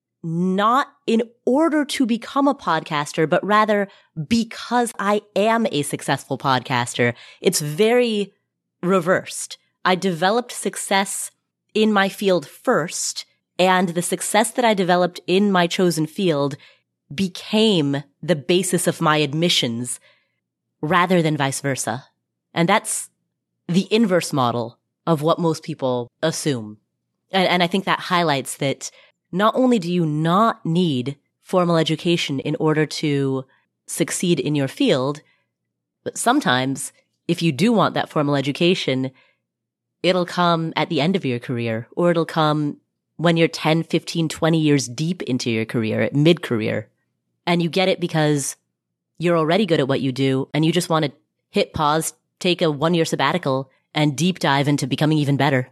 Speaker 1: not in order to become a podcaster, but rather because I am a successful podcaster. It's very reversed. I developed success in my field first, and the success that I developed in my chosen field became the basis of my admissions rather than vice versa. And that's the inverse model of what most people assume. And, and I think that highlights that not only do you not need formal education in order to succeed in your field, but sometimes if you do want that formal education, it'll come at the end of your career, or it'll come when you're ten, fifteen, twenty years deep into your career, at mid-career. And you get it because you're already good at what you do and you just want to hit pause, take a one year sabbatical and deep dive into becoming even better.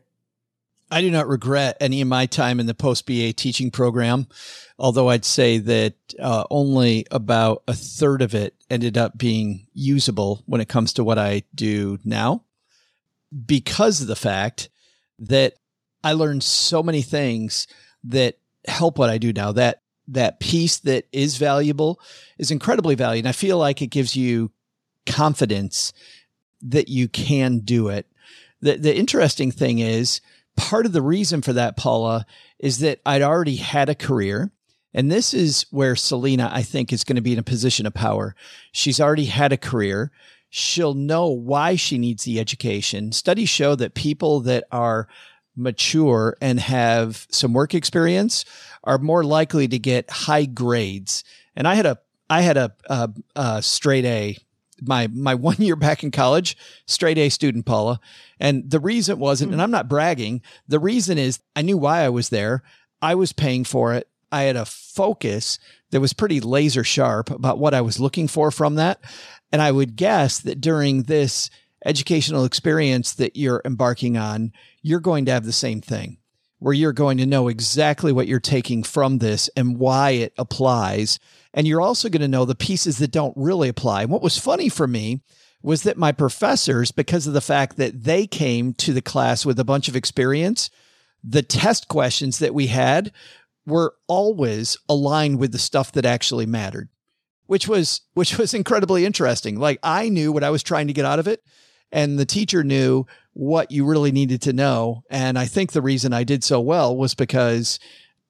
Speaker 2: I do not regret any of my time in the post-B A teaching program, although I'd say that uh, only about a third of it ended up being usable when it comes to what I do now, because of the fact that I learned so many things that help what I do now. That that piece that is valuable is incredibly valuable. And I feel like it gives you confidence that you can do it. The, the interesting thing is, part of the reason for that, Paula, is that I'd already had a career. And this is where Selena, I think, is going to be in a position of power. She's already had a career. She'll know why she needs the education. Studies show that people that are mature and have some work experience are more likely to get high grades. And I had a, I had a, a, a straight A. My my one year back in college, straight A student, Paula. And the reason wasn't, and I'm not bragging, the reason is I knew why I was there. I was paying for it. I had a focus that was pretty laser sharp about what I was looking for from that. And I would guess that during this educational experience that you're embarking on, you're going to have the same thing, where you're going to know exactly what you're taking from this and why it applies. And you're also going to know the pieces that don't really apply. And what was funny for me was that my professors, because of the fact that they came to the class with a bunch of experience, the test questions that we had were always aligned with the stuff that actually mattered, which was, which was incredibly interesting. Like, I knew what I was trying to get out of it, and the teacher knew what you really needed to know. And I think the reason I did so well was because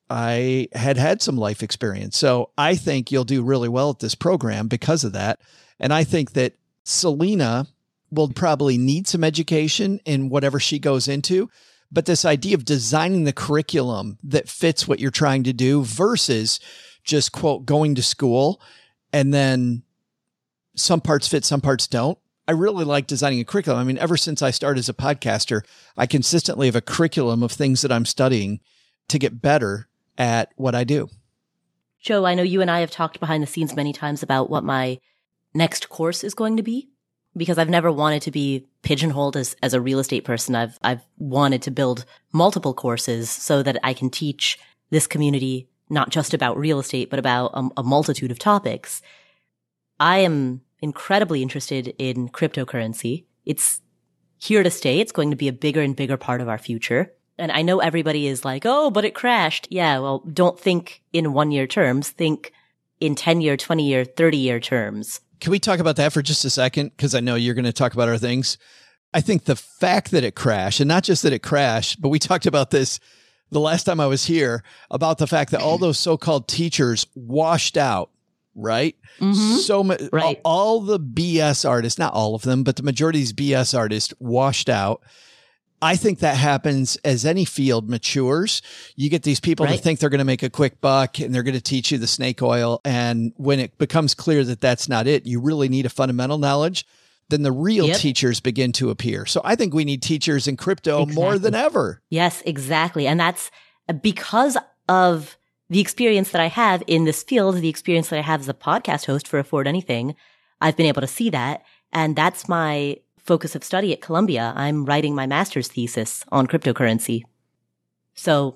Speaker 2: I had had some life experience. So I think you'll do really well at this program because of that. And I think that Selena will probably need some education in whatever she goes into. But this idea of designing the curriculum that fits what you're trying to do versus just, quote, going to school and then some parts fit, some parts don't. I really like designing a curriculum. I mean, ever since I started as a podcaster, I consistently have a curriculum of things that I'm studying to get better at what I do.
Speaker 1: Joe, I know you and I have talked behind the scenes many times about what my next course is going to be, because I've never wanted to be pigeonholed as, as a real estate person. I've, I've wanted to build multiple courses so that I can teach this community not just about real estate, but about a, a multitude of topics. I am incredibly interested in cryptocurrency. It's here to stay. It's going to be a bigger and bigger part of our future. And I know everybody is like, oh, but it crashed. Yeah, well, don't think in one-year terms. Think in ten-year, twenty-year, thirty-year terms.
Speaker 2: Can we talk about that for just a second? Because I know you're going to talk about other things. I think the fact that it crashed, and not just that it crashed, but we talked about this the last time I was here, about the fact that all those so-called teachers washed out, right?
Speaker 1: Mm-hmm.
Speaker 2: So
Speaker 1: right.
Speaker 2: all, all the B S artists, not all of them, but the majority of these B S artists washed out. I think that happens as any field matures. You get these people
Speaker 1: right.
Speaker 2: that think they're going to make a quick buck and they're going to teach you the snake oil. And when it becomes clear that that's not it, you really need a fundamental knowledge, then the real yep. teachers begin to appear. So I think we need teachers in crypto exactly. more than ever.
Speaker 1: Yes, exactly. And that's because of the experience that I have in this field, the experience that I have as a podcast host for Afford Anything. I've been able to see that. And that's my focus of study at Columbia. I'm writing my master's thesis on cryptocurrency. So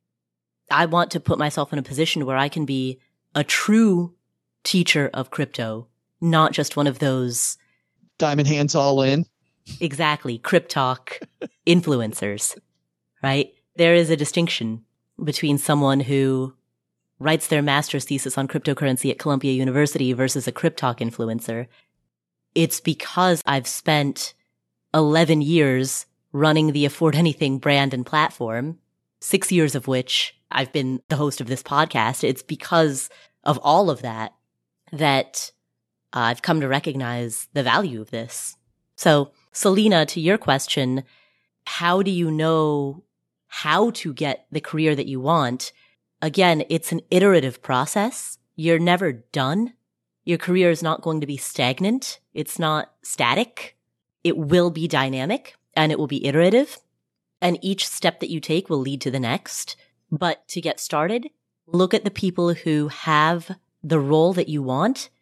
Speaker 1: I want to put myself in a position where I can be a true teacher of crypto, not just one of those
Speaker 2: diamond hands all in.
Speaker 1: Exactly. Cryptalk influencers, right? There is a distinction between someone who writes their master's thesis on cryptocurrency at Columbia University versus a Cryptalk influencer. It's because I've spent eleven years running the Afford Anything brand and platform, six years of which I've been the host of this podcast. It's because of all of that that uh, I've come to recognize the value of this. So, Selena, to your question, how do you know how to get the career that you want? Again, it's an iterative process. You're never done. Your career is not going to be stagnant. It's not static. It will be dynamic and it will be iterative. And each step that you take will lead to the next. But to get started, look at the people who have the role that you want,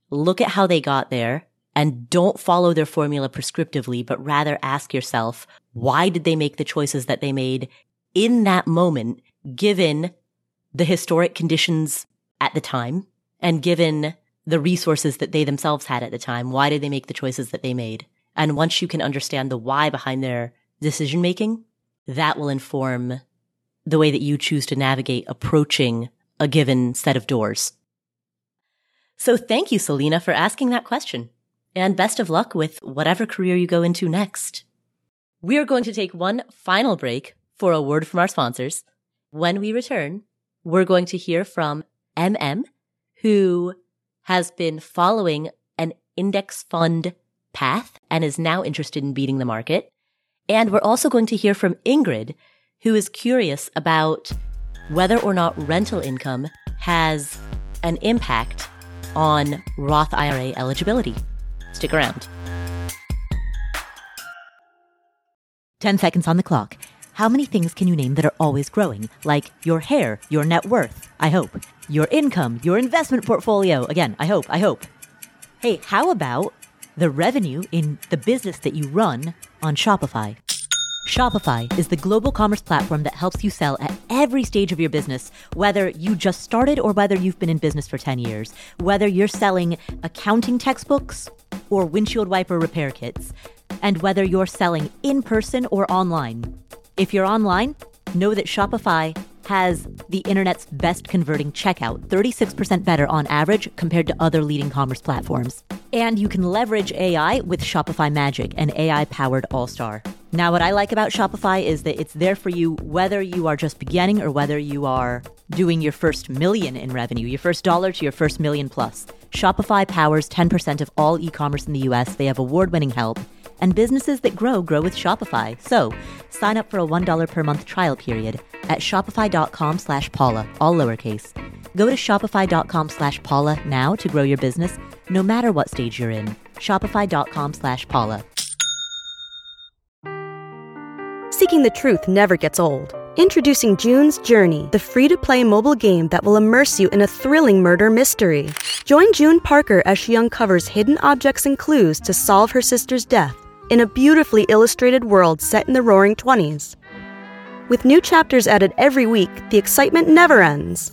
Speaker 1: look at how they got there and don't follow their formula prescriptively, but rather ask yourself, why did they make the choices that they made in that moment, given the historic conditions at the time and given the resources that they themselves had at the time? Why did they make the choices that they made? And once you can understand the why behind their decision making, that will inform the way that you choose to navigate approaching a given set of doors. So thank you, Selena, for asking that question. And best of luck with whatever career you go into next. We are going to take one final break for a word from our sponsors. When we return, we're going to hear from M M, who has been following an index fund path and is now interested in beating the market. And we're also going to hear from Ingrid, who is curious about whether or not rental income has an impact on Roth I R A eligibility. Stick around. ten seconds on the clock. How many things can you name that are always growing? Like your hair, your net worth, I hope. Your income, your investment portfolio. Again, I hope, I hope. Hey, how about the revenue in the business that you run on Shopify? Shopify is the global commerce platform that helps you sell at every stage of your business, whether you just started or whether you've been in business for ten years, whether you're selling accounting textbooks or windshield wiper repair kits, and whether you're selling in person or online. If you're online, know that Shopify has the internet's best converting checkout, thirty-six percent better on average compared to other leading commerce platforms. And you can leverage A I with Shopify Magic, an A I-powered all-star. Now, what I like about Shopify is that it's there for you whether you are just beginning or whether you are doing your first million in revenue, your first dollar to your first million plus. Shopify powers ten percent of all e-commerce in the U S. They have award-winning help, and businesses that grow, grow with Shopify. So sign up for a one dollar per month trial period at shopify.com slash Paula, all lowercase. Go to shopify.com slash Paula now to grow your business, no matter what stage you're in. Shopify.com slash Paula.
Speaker 5: Seeking the truth never gets old. Introducing June's Journey, the free-to-play mobile game that will immerse you in a thrilling murder mystery. Join June Parker as she uncovers hidden objects and clues to solve her sister's death in a beautifully illustrated world set in the Roaring Twenties. With new chapters added every week, the excitement never ends.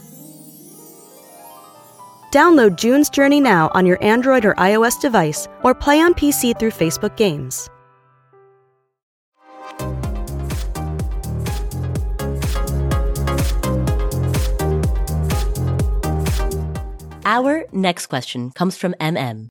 Speaker 5: Download June's Journey now on your Android or iOS device, or play on P C through Facebook Games.
Speaker 1: Our next question comes from M M.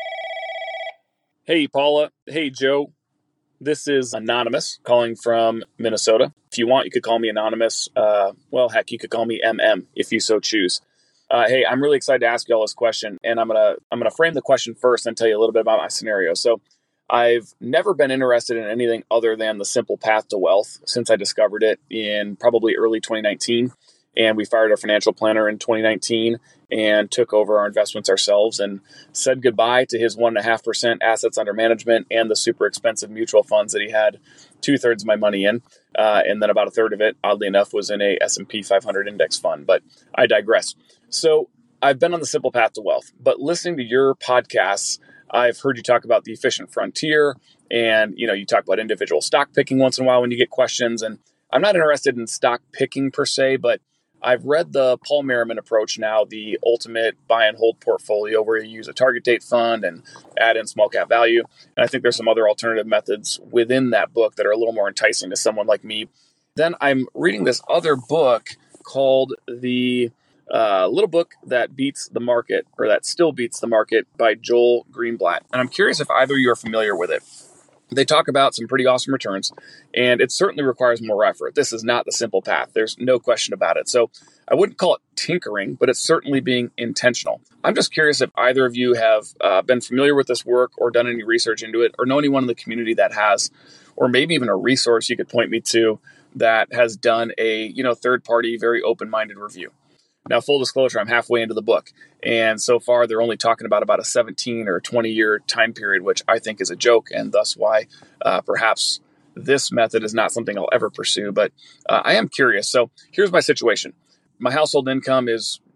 Speaker 6: Hey, Paula. Hey, Joe. This is Anonymous calling from Minnesota. If you want, you could call me Anonymous. Uh, well, heck, you could call me M M if you so choose. Uh, hey, I'm really excited to ask you all this question, and I'm gonna I'm gonna frame the question first and tell you a little bit about my scenario. So, I've never been interested in anything other than the simple path to wealth since I discovered it in probably early twenty nineteen. And we fired our financial planner in twenty nineteen and took over our investments ourselves and said goodbye to his one and a half percent assets under management and the super expensive mutual funds that he had two thirds of my money in. Uh, and then about a third of it, oddly enough, was in a S and P five hundred index fund. But I digress. So I've been on the simple path to wealth, but listening to your podcasts, I've heard you talk about the efficient frontier, and you know, you talk about individual stock picking once in a while when you get questions. And I'm not interested in stock picking per se, but I've read the Paul Merriman approach now, the ultimate buy and hold portfolio, where you use a target date fund and add in small cap value. And I think there's some other alternative methods within that book that are a little more enticing to someone like me. Then I'm reading this other book called The uh, Little Book That Beats the Market, or That Still Beats the Market, by Joel Greenblatt. And I'm curious if either of you are familiar with it. They talk about some pretty awesome returns, and it certainly requires more effort. This is not the simple path. There's no question about it. So I wouldn't call it tinkering, but it's certainly being intentional. I'm just curious if either of you have uh, been familiar with this work or done any research into it, or know anyone in the community that has, or maybe even a resource you could point me to that has done a, you know, third-party, very open-minded review. Now, full disclosure, I'm halfway into the book, and so far they're only talking about about a seventeen or twenty year time period, which I think is a joke, and thus why uh, perhaps this method is not something I'll ever pursue. But uh, I am curious. So here's my situation. My household income is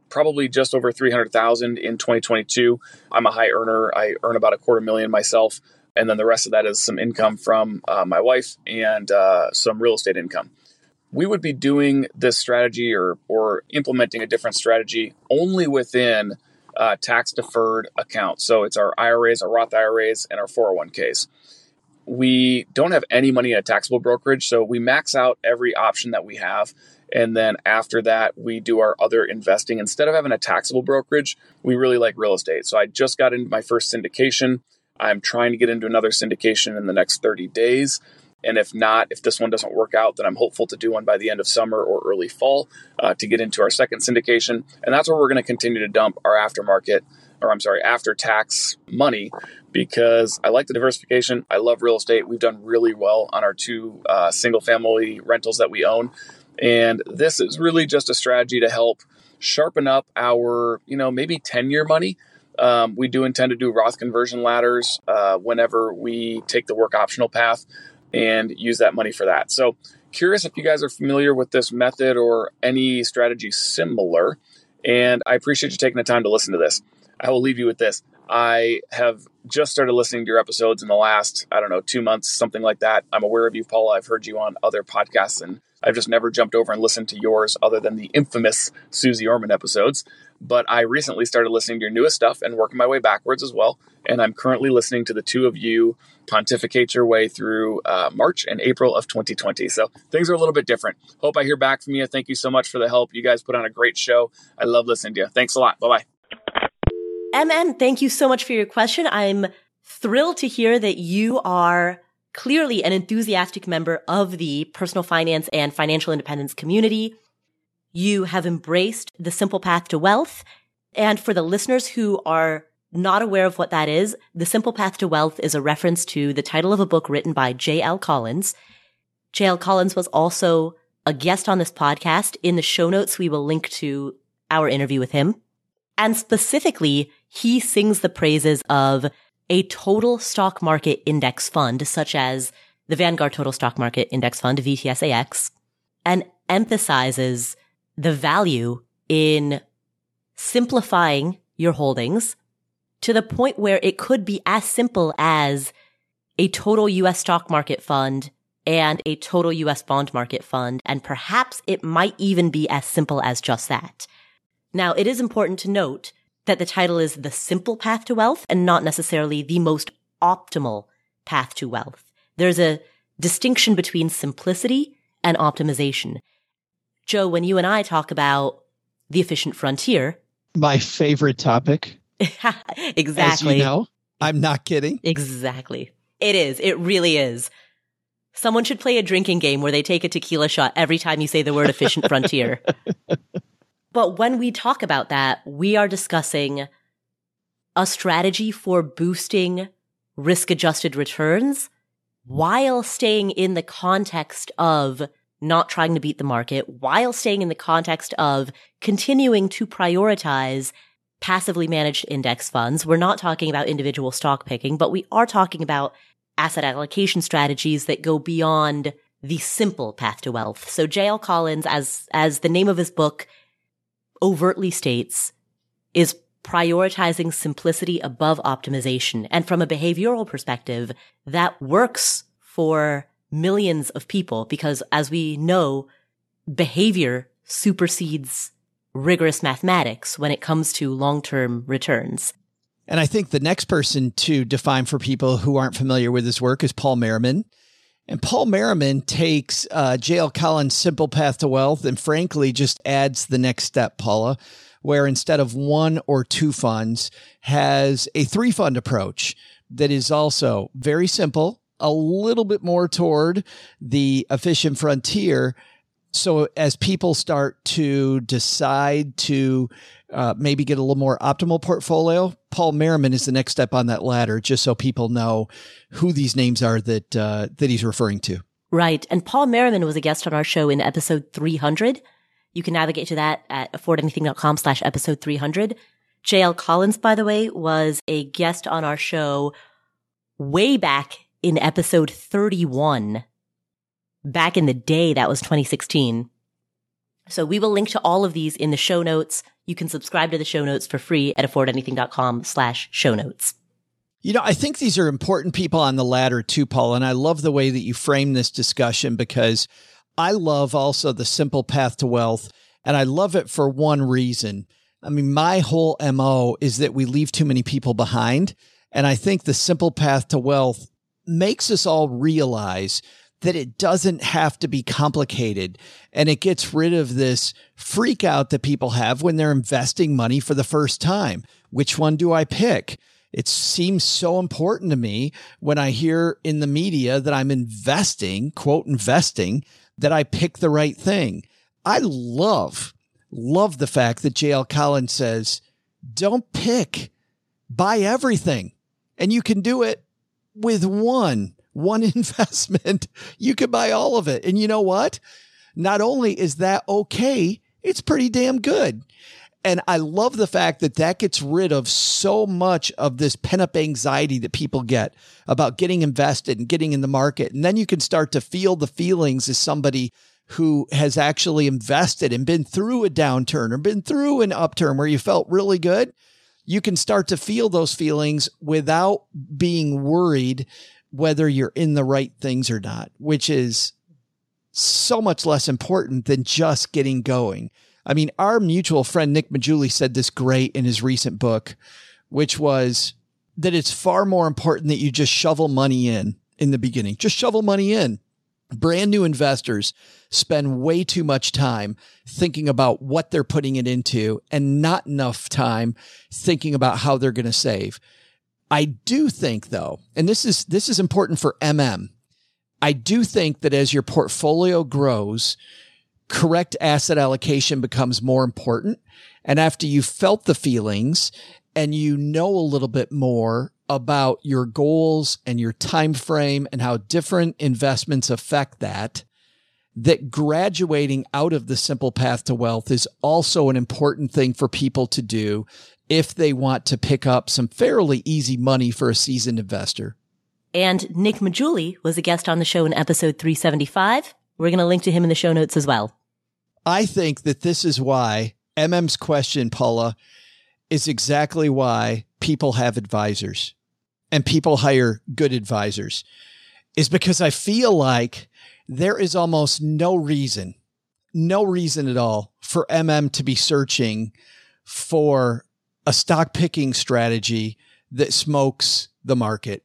Speaker 6: probably just over three hundred thousand in twenty twenty-two. I'm a high earner. I earn about a quarter million myself. And then the rest of that is some income from uh, my wife and uh, some real estate income. We would be doing this strategy or or implementing a different strategy only within uh, tax-deferred accounts. So it's our I R As, our Roth I R As, and our four oh one k's. We don't have any money in a taxable brokerage, so we max out every option that we have. And then after that, we do our other investing. Instead of having a taxable brokerage, we really like real estate. So I just got into my first syndication. I'm trying to get into another syndication in the next thirty days. And if not, if this one doesn't work out, then I'm hopeful to do one by the end of summer or early fall uh, to get into our second syndication. And that's where we're going to continue to dump our aftermarket, or I'm sorry, after tax money, because I like the diversification. I love real estate. We've done really well on our two uh, single family rentals that we own. And this is really just a strategy to help sharpen up our, you know, maybe ten year money. Um, we do intend to do Roth conversion ladders uh, whenever we take the work optional path and use that money for that. So curious if you guys are familiar with this method or any strategy similar. And I appreciate you taking the time to listen to this. I will leave you with this. I have just started listening to your episodes in the last, I don't know, two months, something like that. I'm aware of you, Paula. I've heard you on other podcasts, and I've just never jumped over and listened to yours other than the infamous Susie Orman episodes. But I recently started listening to your newest stuff and working my way backwards as well. And I'm currently listening to the two of you pontificate your way through uh, March and April of twenty twenty. So things are a little bit different. Hope I hear back from you. Thank you so much for the help. You guys put on a great show. I love listening to you. Thanks a lot. Bye-bye.
Speaker 1: M M, thank you so much for your question. I'm thrilled to hear that you are clearly an enthusiastic member of the personal finance and financial independence community. You have embraced the simple path to wealth. And for the listeners who are not aware of what that is, the simple path to wealth is a reference to the title of a book written by J L Collins. J L Collins was also a guest on this podcast. In the show notes, we will link to our interview with him. And specifically, he sings the praises of a total stock market index fund, such as the Vanguard Total Stock Market Index Fund, V T S A X, and emphasizes the value in simplifying your holdings to the point where it could be as simple as a total U S stock market fund and a total U S bond market fund. And perhaps it might even be as simple as just that. Now, it is important to note that the title is The Simple Path to Wealth and not necessarily the most optimal path to wealth. There's a distinction between simplicity and optimization. Joe, when you and I talk about the efficient frontier.
Speaker 2: My favorite topic.
Speaker 1: Exactly.
Speaker 2: As you know, I'm not kidding.
Speaker 1: Exactly. It is. It really is. Someone should play a drinking game where they take a tequila shot every time you say the word efficient frontier. But when we talk about that, we are discussing a strategy for boosting risk-adjusted returns while staying in the context of not trying to beat the market, while staying in the context of continuing to prioritize passively managed index funds. We're not talking about individual stock picking, but we are talking about asset allocation strategies that go beyond the simple path to wealth. So J L Collins, as, as the name of his book overtly states, is prioritizing simplicity above optimization. And from a behavioral perspective, that works for millions of people because, as we know, behavior supersedes rigorous mathematics when it comes to long-term returns.
Speaker 2: And I think the next person to define for people who aren't familiar with his work is Paul Merriman. And Paul Merriman takes uh, J L Collins' Simple Path to Wealth and frankly just adds the next step, Paula, where instead of one or two funds, has a three-fund approach that is also very simple, a little bit more toward the efficient frontier. So as people start to decide to uh, maybe get a little more optimal portfolio, Paul Merriman is the next step on that ladder, just so people know who these names are that uh, that he's referring to.
Speaker 1: Right. And Paul Merriman was a guest on our show in episode three hundred. You can navigate to that at affordanything.com slash episode 300. J L Collins, by the way, was a guest on our show way back in episode thirty-one. Back in the day, that was twenty sixteen. So we will link to all of these in the show notes. You can subscribe to the show notes for free at affordanything.com slash show notes.
Speaker 2: You know, I think these are important people on the ladder too, Paul, and I love the way that you frame this discussion because I love also the simple path to wealth, and I love it for one reason. I mean, my whole M O is that we leave too many people behind, and I think the simple path to wealth makes us all realize that it doesn't have to be complicated, and it gets rid of this freak out that people have when they're investing money for the first time. Which one do I pick? It seems so important to me when I hear in the media that I'm investing, quote, investing, that I pick the right thing. I love, love the fact that J L Collins says, don't pick, buy everything. And you can do it with one, one investment. You can buy all of it. And you know what? Not only is that okay, it's pretty damn good. And I love the fact that that gets rid of so much of this pent-up anxiety that people get about getting invested and getting in the market. And then you can start to feel the feelings as somebody who has actually invested and been through a downturn or been through an upturn where you felt really good. You can start to feel those feelings without being worried whether you're in the right things or not, which is so much less important than just getting going. I mean, our mutual friend, Nick Maggiulli, said this great in his recent book, which was that it's far more important that you just shovel money in in the beginning. Just shovel money in. Brand new investors spend way too much time thinking about what they're putting it into and not enough time thinking about how they're going to save. I do think, though, and this is this is important for M M, I do think that as your portfolio grows, correct asset allocation becomes more important. And after you've felt the feelings and you know a little bit more about your goals and your time frame and how different investments affect that, that graduating out of the simple path to wealth is also an important thing for people to do if they want to pick up some fairly easy money for a seasoned investor.
Speaker 1: And Nick Maggiulli was a guest on the show in episode three seventy-five. We're going to link to him in the show notes as well.
Speaker 2: I think that this is why M M's question, Paula, is exactly why people have advisors and people hire good advisors, is because I feel like there is almost no reason, no reason at all for M M to be searching for a stock picking strategy that smokes the market.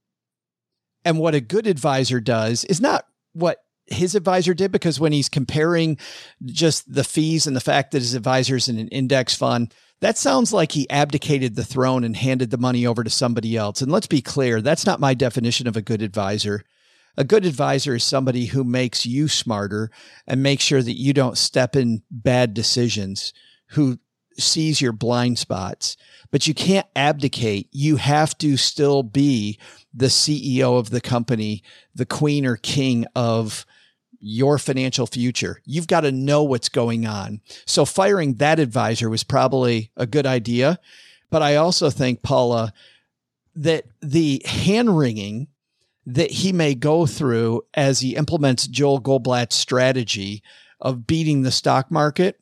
Speaker 2: And what a good advisor does is not what his advisor did, because when he's comparing just the fees and the fact that his advisor's in an index fund, that sounds like he abdicated the throne and handed the money over to somebody else. And let's be clear, that's not my definition of a good advisor. A good advisor is somebody who makes you smarter and makes sure that you don't step in bad decisions, who sees your blind spots. But you can't abdicate. You have to still be the C E O of the company, the queen or king of your financial future. You've got to know what's going on. So firing that advisor was probably a good idea. But I also think, Paula, that the hand-wringing that he may go through as he implements Joel Goldblatt's strategy of beating the stock market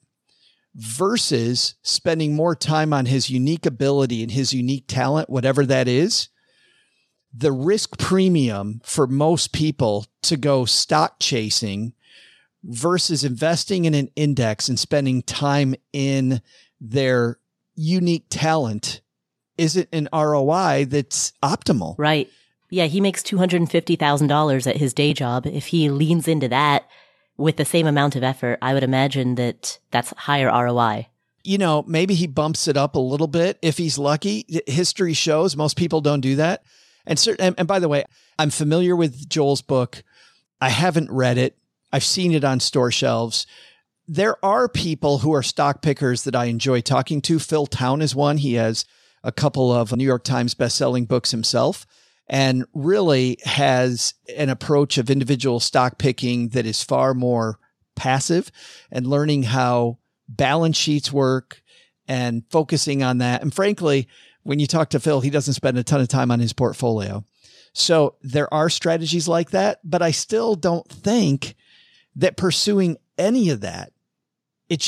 Speaker 2: versus spending more time on his unique ability and his unique talent, whatever that is, the risk premium for most people to go stock chasing versus investing in an index and spending time in their unique talent isn't an R O I that's optimal.
Speaker 1: Right. Yeah, he makes two hundred fifty thousand dollars at his day job. If he leans into that with the same amount of effort, I would imagine that that's higher R O I.
Speaker 2: You know, maybe he bumps it up a little bit if he's lucky. History shows most people don't do that. And, certain, and, and by the way, I'm familiar with Joel's book. I haven't read it. I've seen it on store shelves. There are people who are stock pickers that I enjoy talking to. Phil Town is one. He has a couple of New York Times bestselling books himself and really has an approach of individual stock picking that is far more passive and learning how balance sheets work and focusing on that. And frankly, when you talk to Phil, he doesn't spend a ton of time on his portfolio. So there are strategies like that, but I still don't think that pursuing any of that, it just,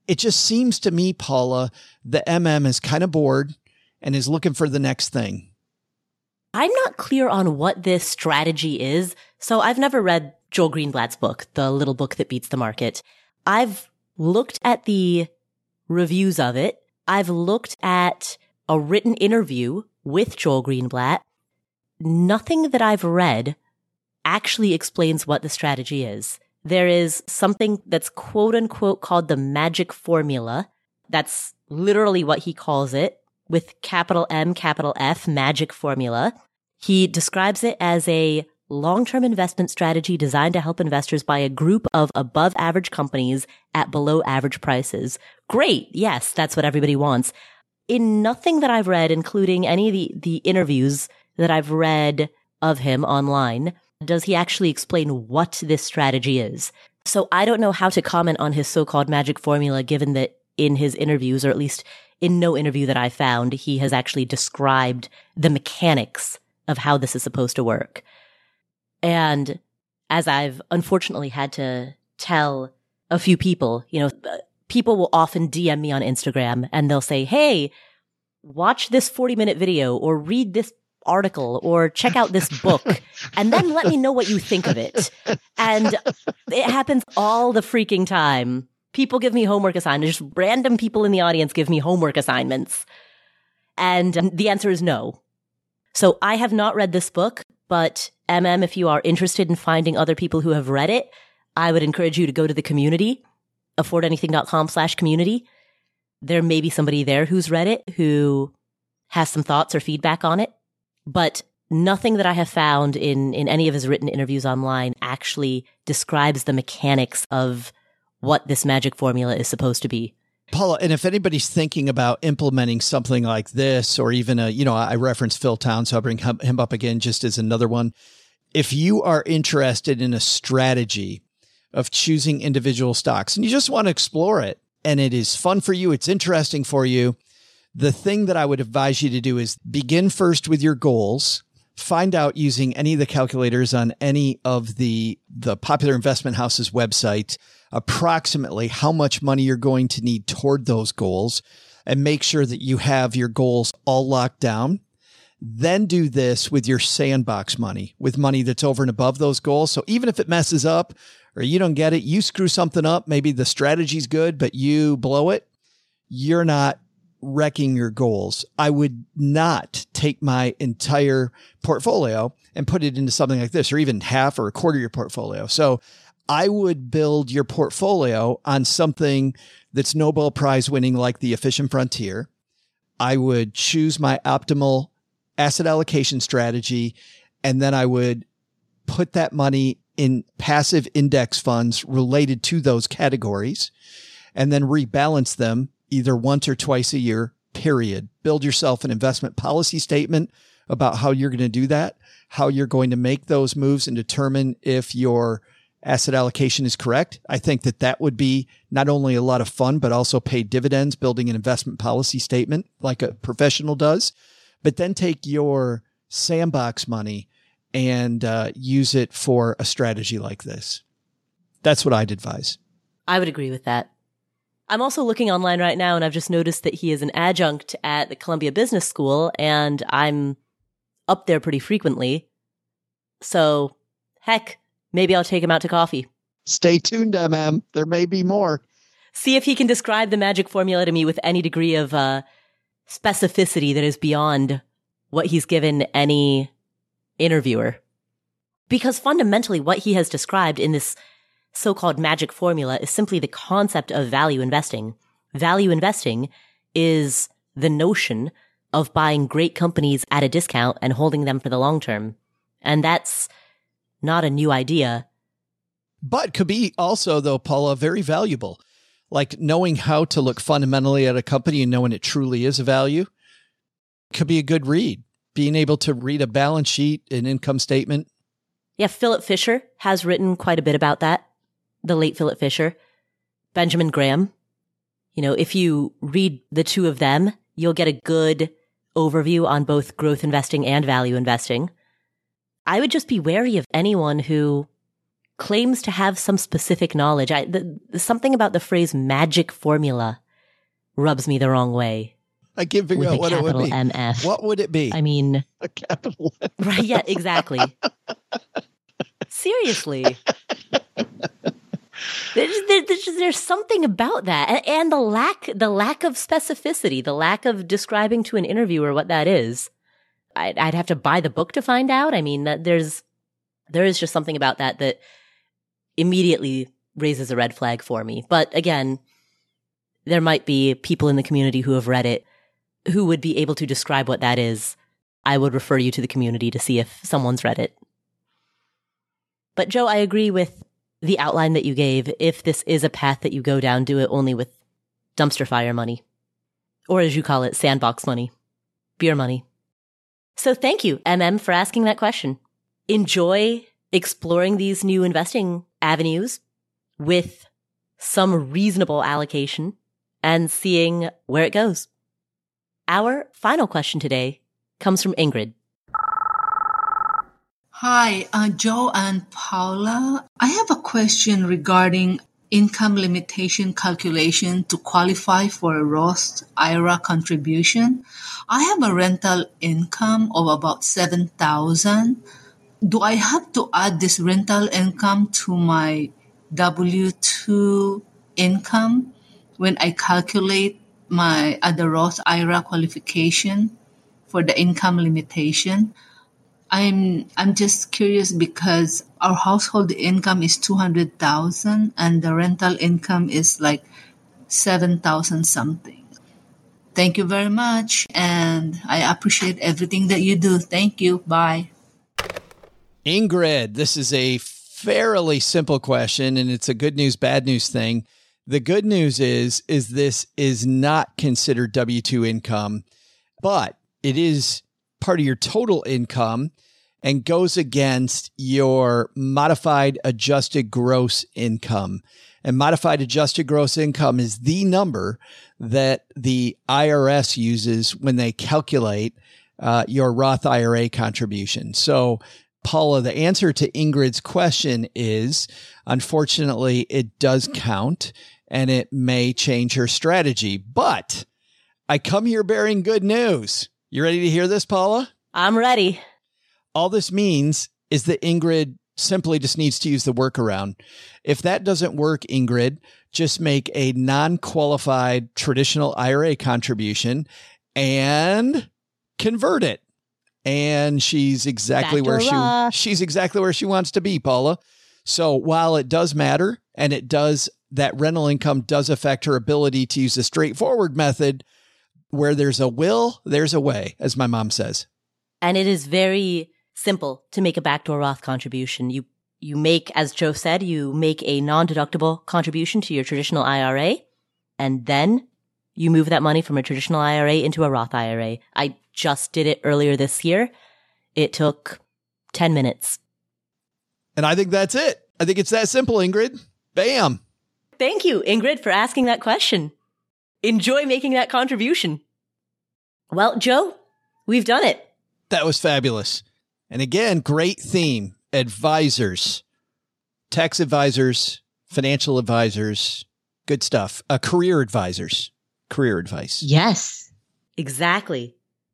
Speaker 2: it just seems to me, Paula, the M M is kind of bored and is looking for the next thing.
Speaker 1: I'm not clear on what this strategy is. So I've never read Joel Greenblatt's book, The Little Book That Beats the Market. I've looked at the reviews of it. I've looked at a written interview with Joel Greenblatt. Nothing that I've read actually explains what the strategy is. There is something that's quote unquote called the magic formula. That's literally what he calls it, with capital M, capital F, magic formula. He describes it as a long-term investment strategy designed to help investors buy a group of above average companies at below average prices. Great. Yes, that's what everybody wants. In nothing that I've read, including any of the, the interviews that I've read of him online, does he actually explain what this strategy is. So I don't know how to comment on his so-called magic formula, given that in his interviews, or at least in no interview that I found, he has actually described the mechanics of how this is supposed to work. And as I've unfortunately had to tell a few people, you know, people will often D M me on Instagram and they'll say, hey, watch this forty minute video or read this article or check out this book and then let me know what you think of it. And it happens all the freaking time. People give me homework assignments. Just random people in the audience give me homework assignments. And the answer is no. So I have not read this book, but M M, if you are interested in finding other people who have read it, I would encourage you to go to the community, affordanything.com slash community. There may be somebody there who's read it, who has some thoughts or feedback on it. But nothing that I have found in, in any of his written interviews online actually describes the mechanics of what this magic formula is supposed to be.
Speaker 2: Paula, and if anybody's thinking about implementing something like this, or even a, you know, I referenced Phil Town, so I'll bring him up again just as another one. If you are interested in a strategy of choosing individual stocks and you just want to explore it and it is fun for you, it's interesting for you, the thing that I would advise you to do is begin first with your goals. Find out using any of the calculators on any of the, the popular investment houses' website, approximately how much money you're going to need toward those goals, and make sure that you have your goals all locked down. Then do this with your sandbox money, with money that's over and above those goals. So even if it messes up or you don't get it, you screw something up, maybe the strategy's good, but you blow it, you're not wrecking your goals. I would not take my entire portfolio and put it into something like this, or even half or a quarter of your portfolio. So I would build your portfolio on something that's Nobel Prize winning, like the Efficient Frontier. I would choose my optimal asset allocation strategy, and then I would put that money in passive index funds related to those categories, and then rebalance them either once or twice a year, period. Build yourself an investment policy statement about how you're going to do that, how you're going to make those moves, and determine if your asset allocation is correct. I think that that would be not only a lot of fun, but also pay dividends, building an investment policy statement like a professional does. But then take your sandbox money and uh, use it for a strategy like this. That's what I'd advise.
Speaker 1: I would agree with that. I'm also looking online right now, and I've just noticed that he is an adjunct at the Columbia Business School, and I'm up there pretty frequently. So, heck, maybe I'll take him out to coffee.
Speaker 2: Stay tuned, M M. There may be more.
Speaker 1: See if he can describe the magic formula to me with any degree of uh, specificity that is beyond what he's given any interviewer. Because fundamentally, what he has described in this so-called magic formula is simply the concept of value investing. Value investing is the notion of buying great companies at a discount and holding them for the long term. And that's not a new idea.
Speaker 2: But could be also, though, Paula, very valuable. Like knowing how to look fundamentally at a company and knowing it truly is a value could be a good read. Being able to read a balance sheet, an income statement.
Speaker 1: Yeah, Philip Fisher has written quite a bit about that. The late Philip Fisher, Benjamin Graham. You know, if you read the two of them, you'll get a good overview on both growth investing and value investing. I would just be wary of anyone who claims to have some specific knowledge. I, the, something about the phrase magic formula rubs me the wrong way.
Speaker 2: I can't figure out what it would be.
Speaker 1: M F.
Speaker 2: What would it be?
Speaker 1: I mean,
Speaker 2: a capital M F.
Speaker 1: Right? Yeah, exactly. Seriously. There's, there's, there's something about that, and, and the lack, the lack of specificity, the lack of describing to an interviewer what that is. I'd, I'd have to buy the book to find out. I mean, that there's, there is just something about that that immediately raises a red flag for me. But again, there might be people in the community who have read it who would be able to describe what that is. I would refer you to the community to see if someone's read it. But Joe, I agree with the outline that you gave. If this is a path that you go down, do it only with dumpster fire money. Or as you call it, sandbox money. Beer money. So thank you, M M, for asking that question. Enjoy exploring these new investing avenues with some reasonable allocation and seeing where it goes. Our final question today comes from Ingrid.
Speaker 7: Hi, uh, Joe and Paula. I have a question regarding income limitation calculation to qualify for a Roth I R A contribution. I have a rental income of about seven thousand dollars. Do I have to add this rental income to my W two income when I calculate my other Roth I R A qualification for the income limitation? I'm I'm just curious because our household income is two hundred thousand and the rental income is like seven thousand something. Thank you very much, and I appreciate everything that you do. Thank you. Bye.
Speaker 2: Ingrid, this is a fairly simple question, and it's a good news, bad news thing. The good news is, is this is not considered W two income, but it is part of your total income and goes against your modified adjusted gross income. And modified adjusted gross income is the number that the I R S uses when they calculate uh, your Roth I R A contribution. So, Paula, the answer to Ingrid's question is, unfortunately, it does count and it may change her strategy. But I come here bearing good news. You ready to hear this, Paula?
Speaker 1: I'm ready.
Speaker 2: All this means is that Ingrid simply just needs to use the workaround. If that doesn't work, Ingrid, just make a non-qualified traditional I R A contribution and convert it. And she's exactly where she she's exactly where she wants to be, Paula. So while it does matter and it does, that rental income does affect her ability to use the straightforward method, where there's a will, there's a way, as my mom says.
Speaker 1: And it is very simple to make a backdoor Roth contribution. You you make, as Joe said, you make a non-deductible contribution to your traditional I R A, and then you move that money from a traditional I R A into a Roth I R A. I just did it earlier this year. It took ten minutes.
Speaker 2: And I think that's it. I think it's that simple, Ingrid. Bam.
Speaker 1: Thank you, Ingrid, for asking that question. Enjoy making that contribution. Well, Joe, we've done it.
Speaker 2: That was fabulous. And again, great theme. Advisors, tax advisors, financial advisors, good stuff. Uh, career advisors, career advice.
Speaker 1: Yes, exactly.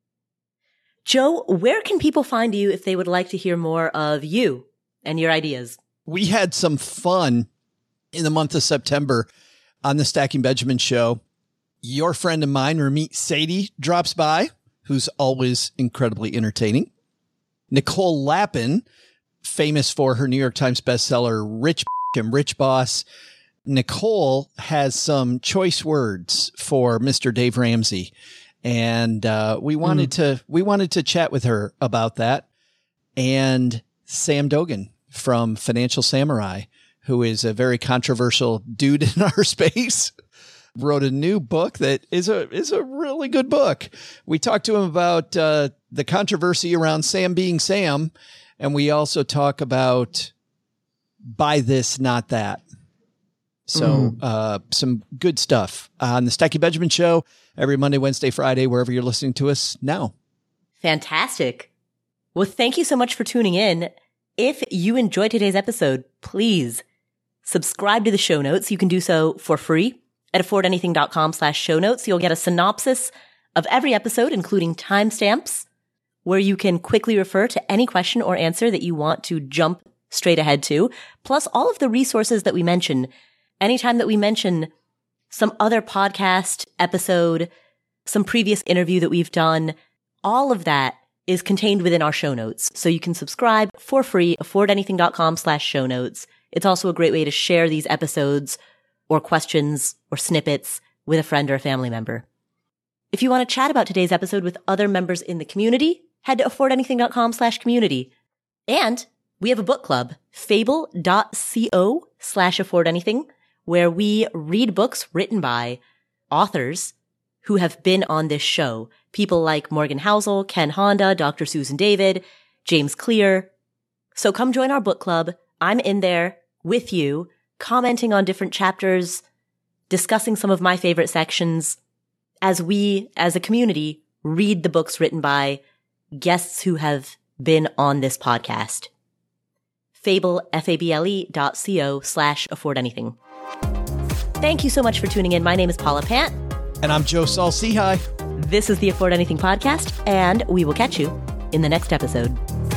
Speaker 1: Joe, where can people find you if they would like to hear more of you and your ideas?
Speaker 2: We had some fun in the month of September on the Stacking Benjamin show. Your friend of mine, Ramit Sethi, drops by, who's always incredibly entertaining. Nicole Lapin, famous for her New York Times bestseller, Rich and Rich Boss. Nicole has some choice words for Mister Dave Ramsey. And uh, we wanted mm. to we wanted to chat with her about that. And Sam Dogan from Financial Samurai, who is a very controversial dude in our space, wrote a new book that is a is a really good book. We talked to him about uh, the controversy around Sam being Sam, and we also talk about buy this, not that. So mm. uh, some good stuff on the Stacking Benjamin show every Monday, Wednesday, Friday, wherever you're listening to us now.
Speaker 1: Fantastic. Well, thank you so much for tuning in. If you enjoyed today's episode, please subscribe to the show notes. You can do so for free at affordanything.com slash show notes. You'll get a synopsis of every episode, including timestamps, where you can quickly refer to any question or answer that you want to jump straight ahead to, plus all of the resources that we mention. Anytime that we mention some other podcast episode, some previous interview that we've done, all of that is contained within our show notes. So you can subscribe for free, affordanything.com slash show notes. It's also a great way to share these episodes or questions or snippets with a friend or a family member. If you want to chat about today's episode with other members in the community, head to affordanything.com slash community. And we have a book club, fable.co slash affordanything, where we read books written by authors who have been on this show. People like Morgan Housel, Ken Honda, Doctor Susan David, James Clear. So come join our book club. I'm in there with you, commenting on different chapters, discussing some of my favorite sections as we, as a community, read the books written by guests who have been on this podcast. Fable, F-A-B-L-E dot C-O slash affordanything. Thank you so much for tuning in. My name is Paula Pant.
Speaker 2: And I'm Joe Saul-Sehy.
Speaker 1: This is the Afford Anything podcast, and we will catch you in the next episode.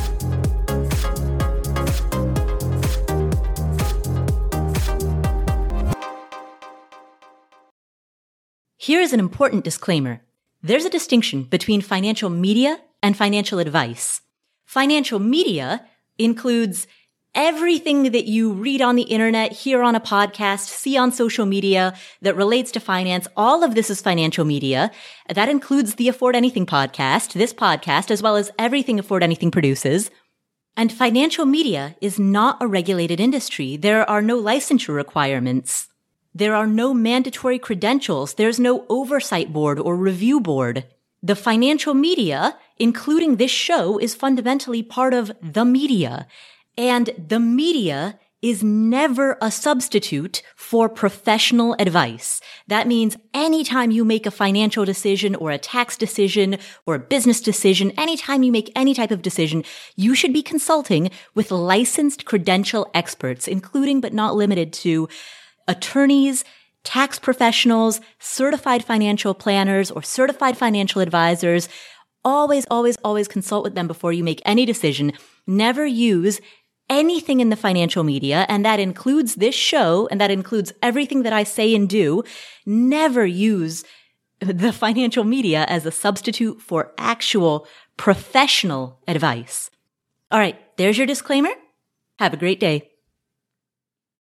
Speaker 1: Here is an important disclaimer. There's a distinction between financial media and financial advice. Financial media includes everything that you read on the internet, hear on a podcast, see on social media that relates to finance. All of this is financial media. That includes the Afford Anything podcast, this podcast, as well as everything Afford Anything produces. And financial media is not a regulated industry. There are no licensure requirements. There are no mandatory credentials. There's no oversight board or review board. The financial media, including this show, is fundamentally part of the media. And the media is never a substitute for professional advice. That means anytime you make a financial decision or a tax decision or a business decision, anytime you make any type of decision, you should be consulting with licensed credential experts, including but not limited to attorneys, tax professionals, certified financial planners, or certified financial advisors. Always, always, always consult with them before you make any decision. Never use anything in the financial media, and that includes this show, and that includes everything that I say and do. Never use the financial media as a substitute for actual professional advice. All right, there's your disclaimer. Have a great day.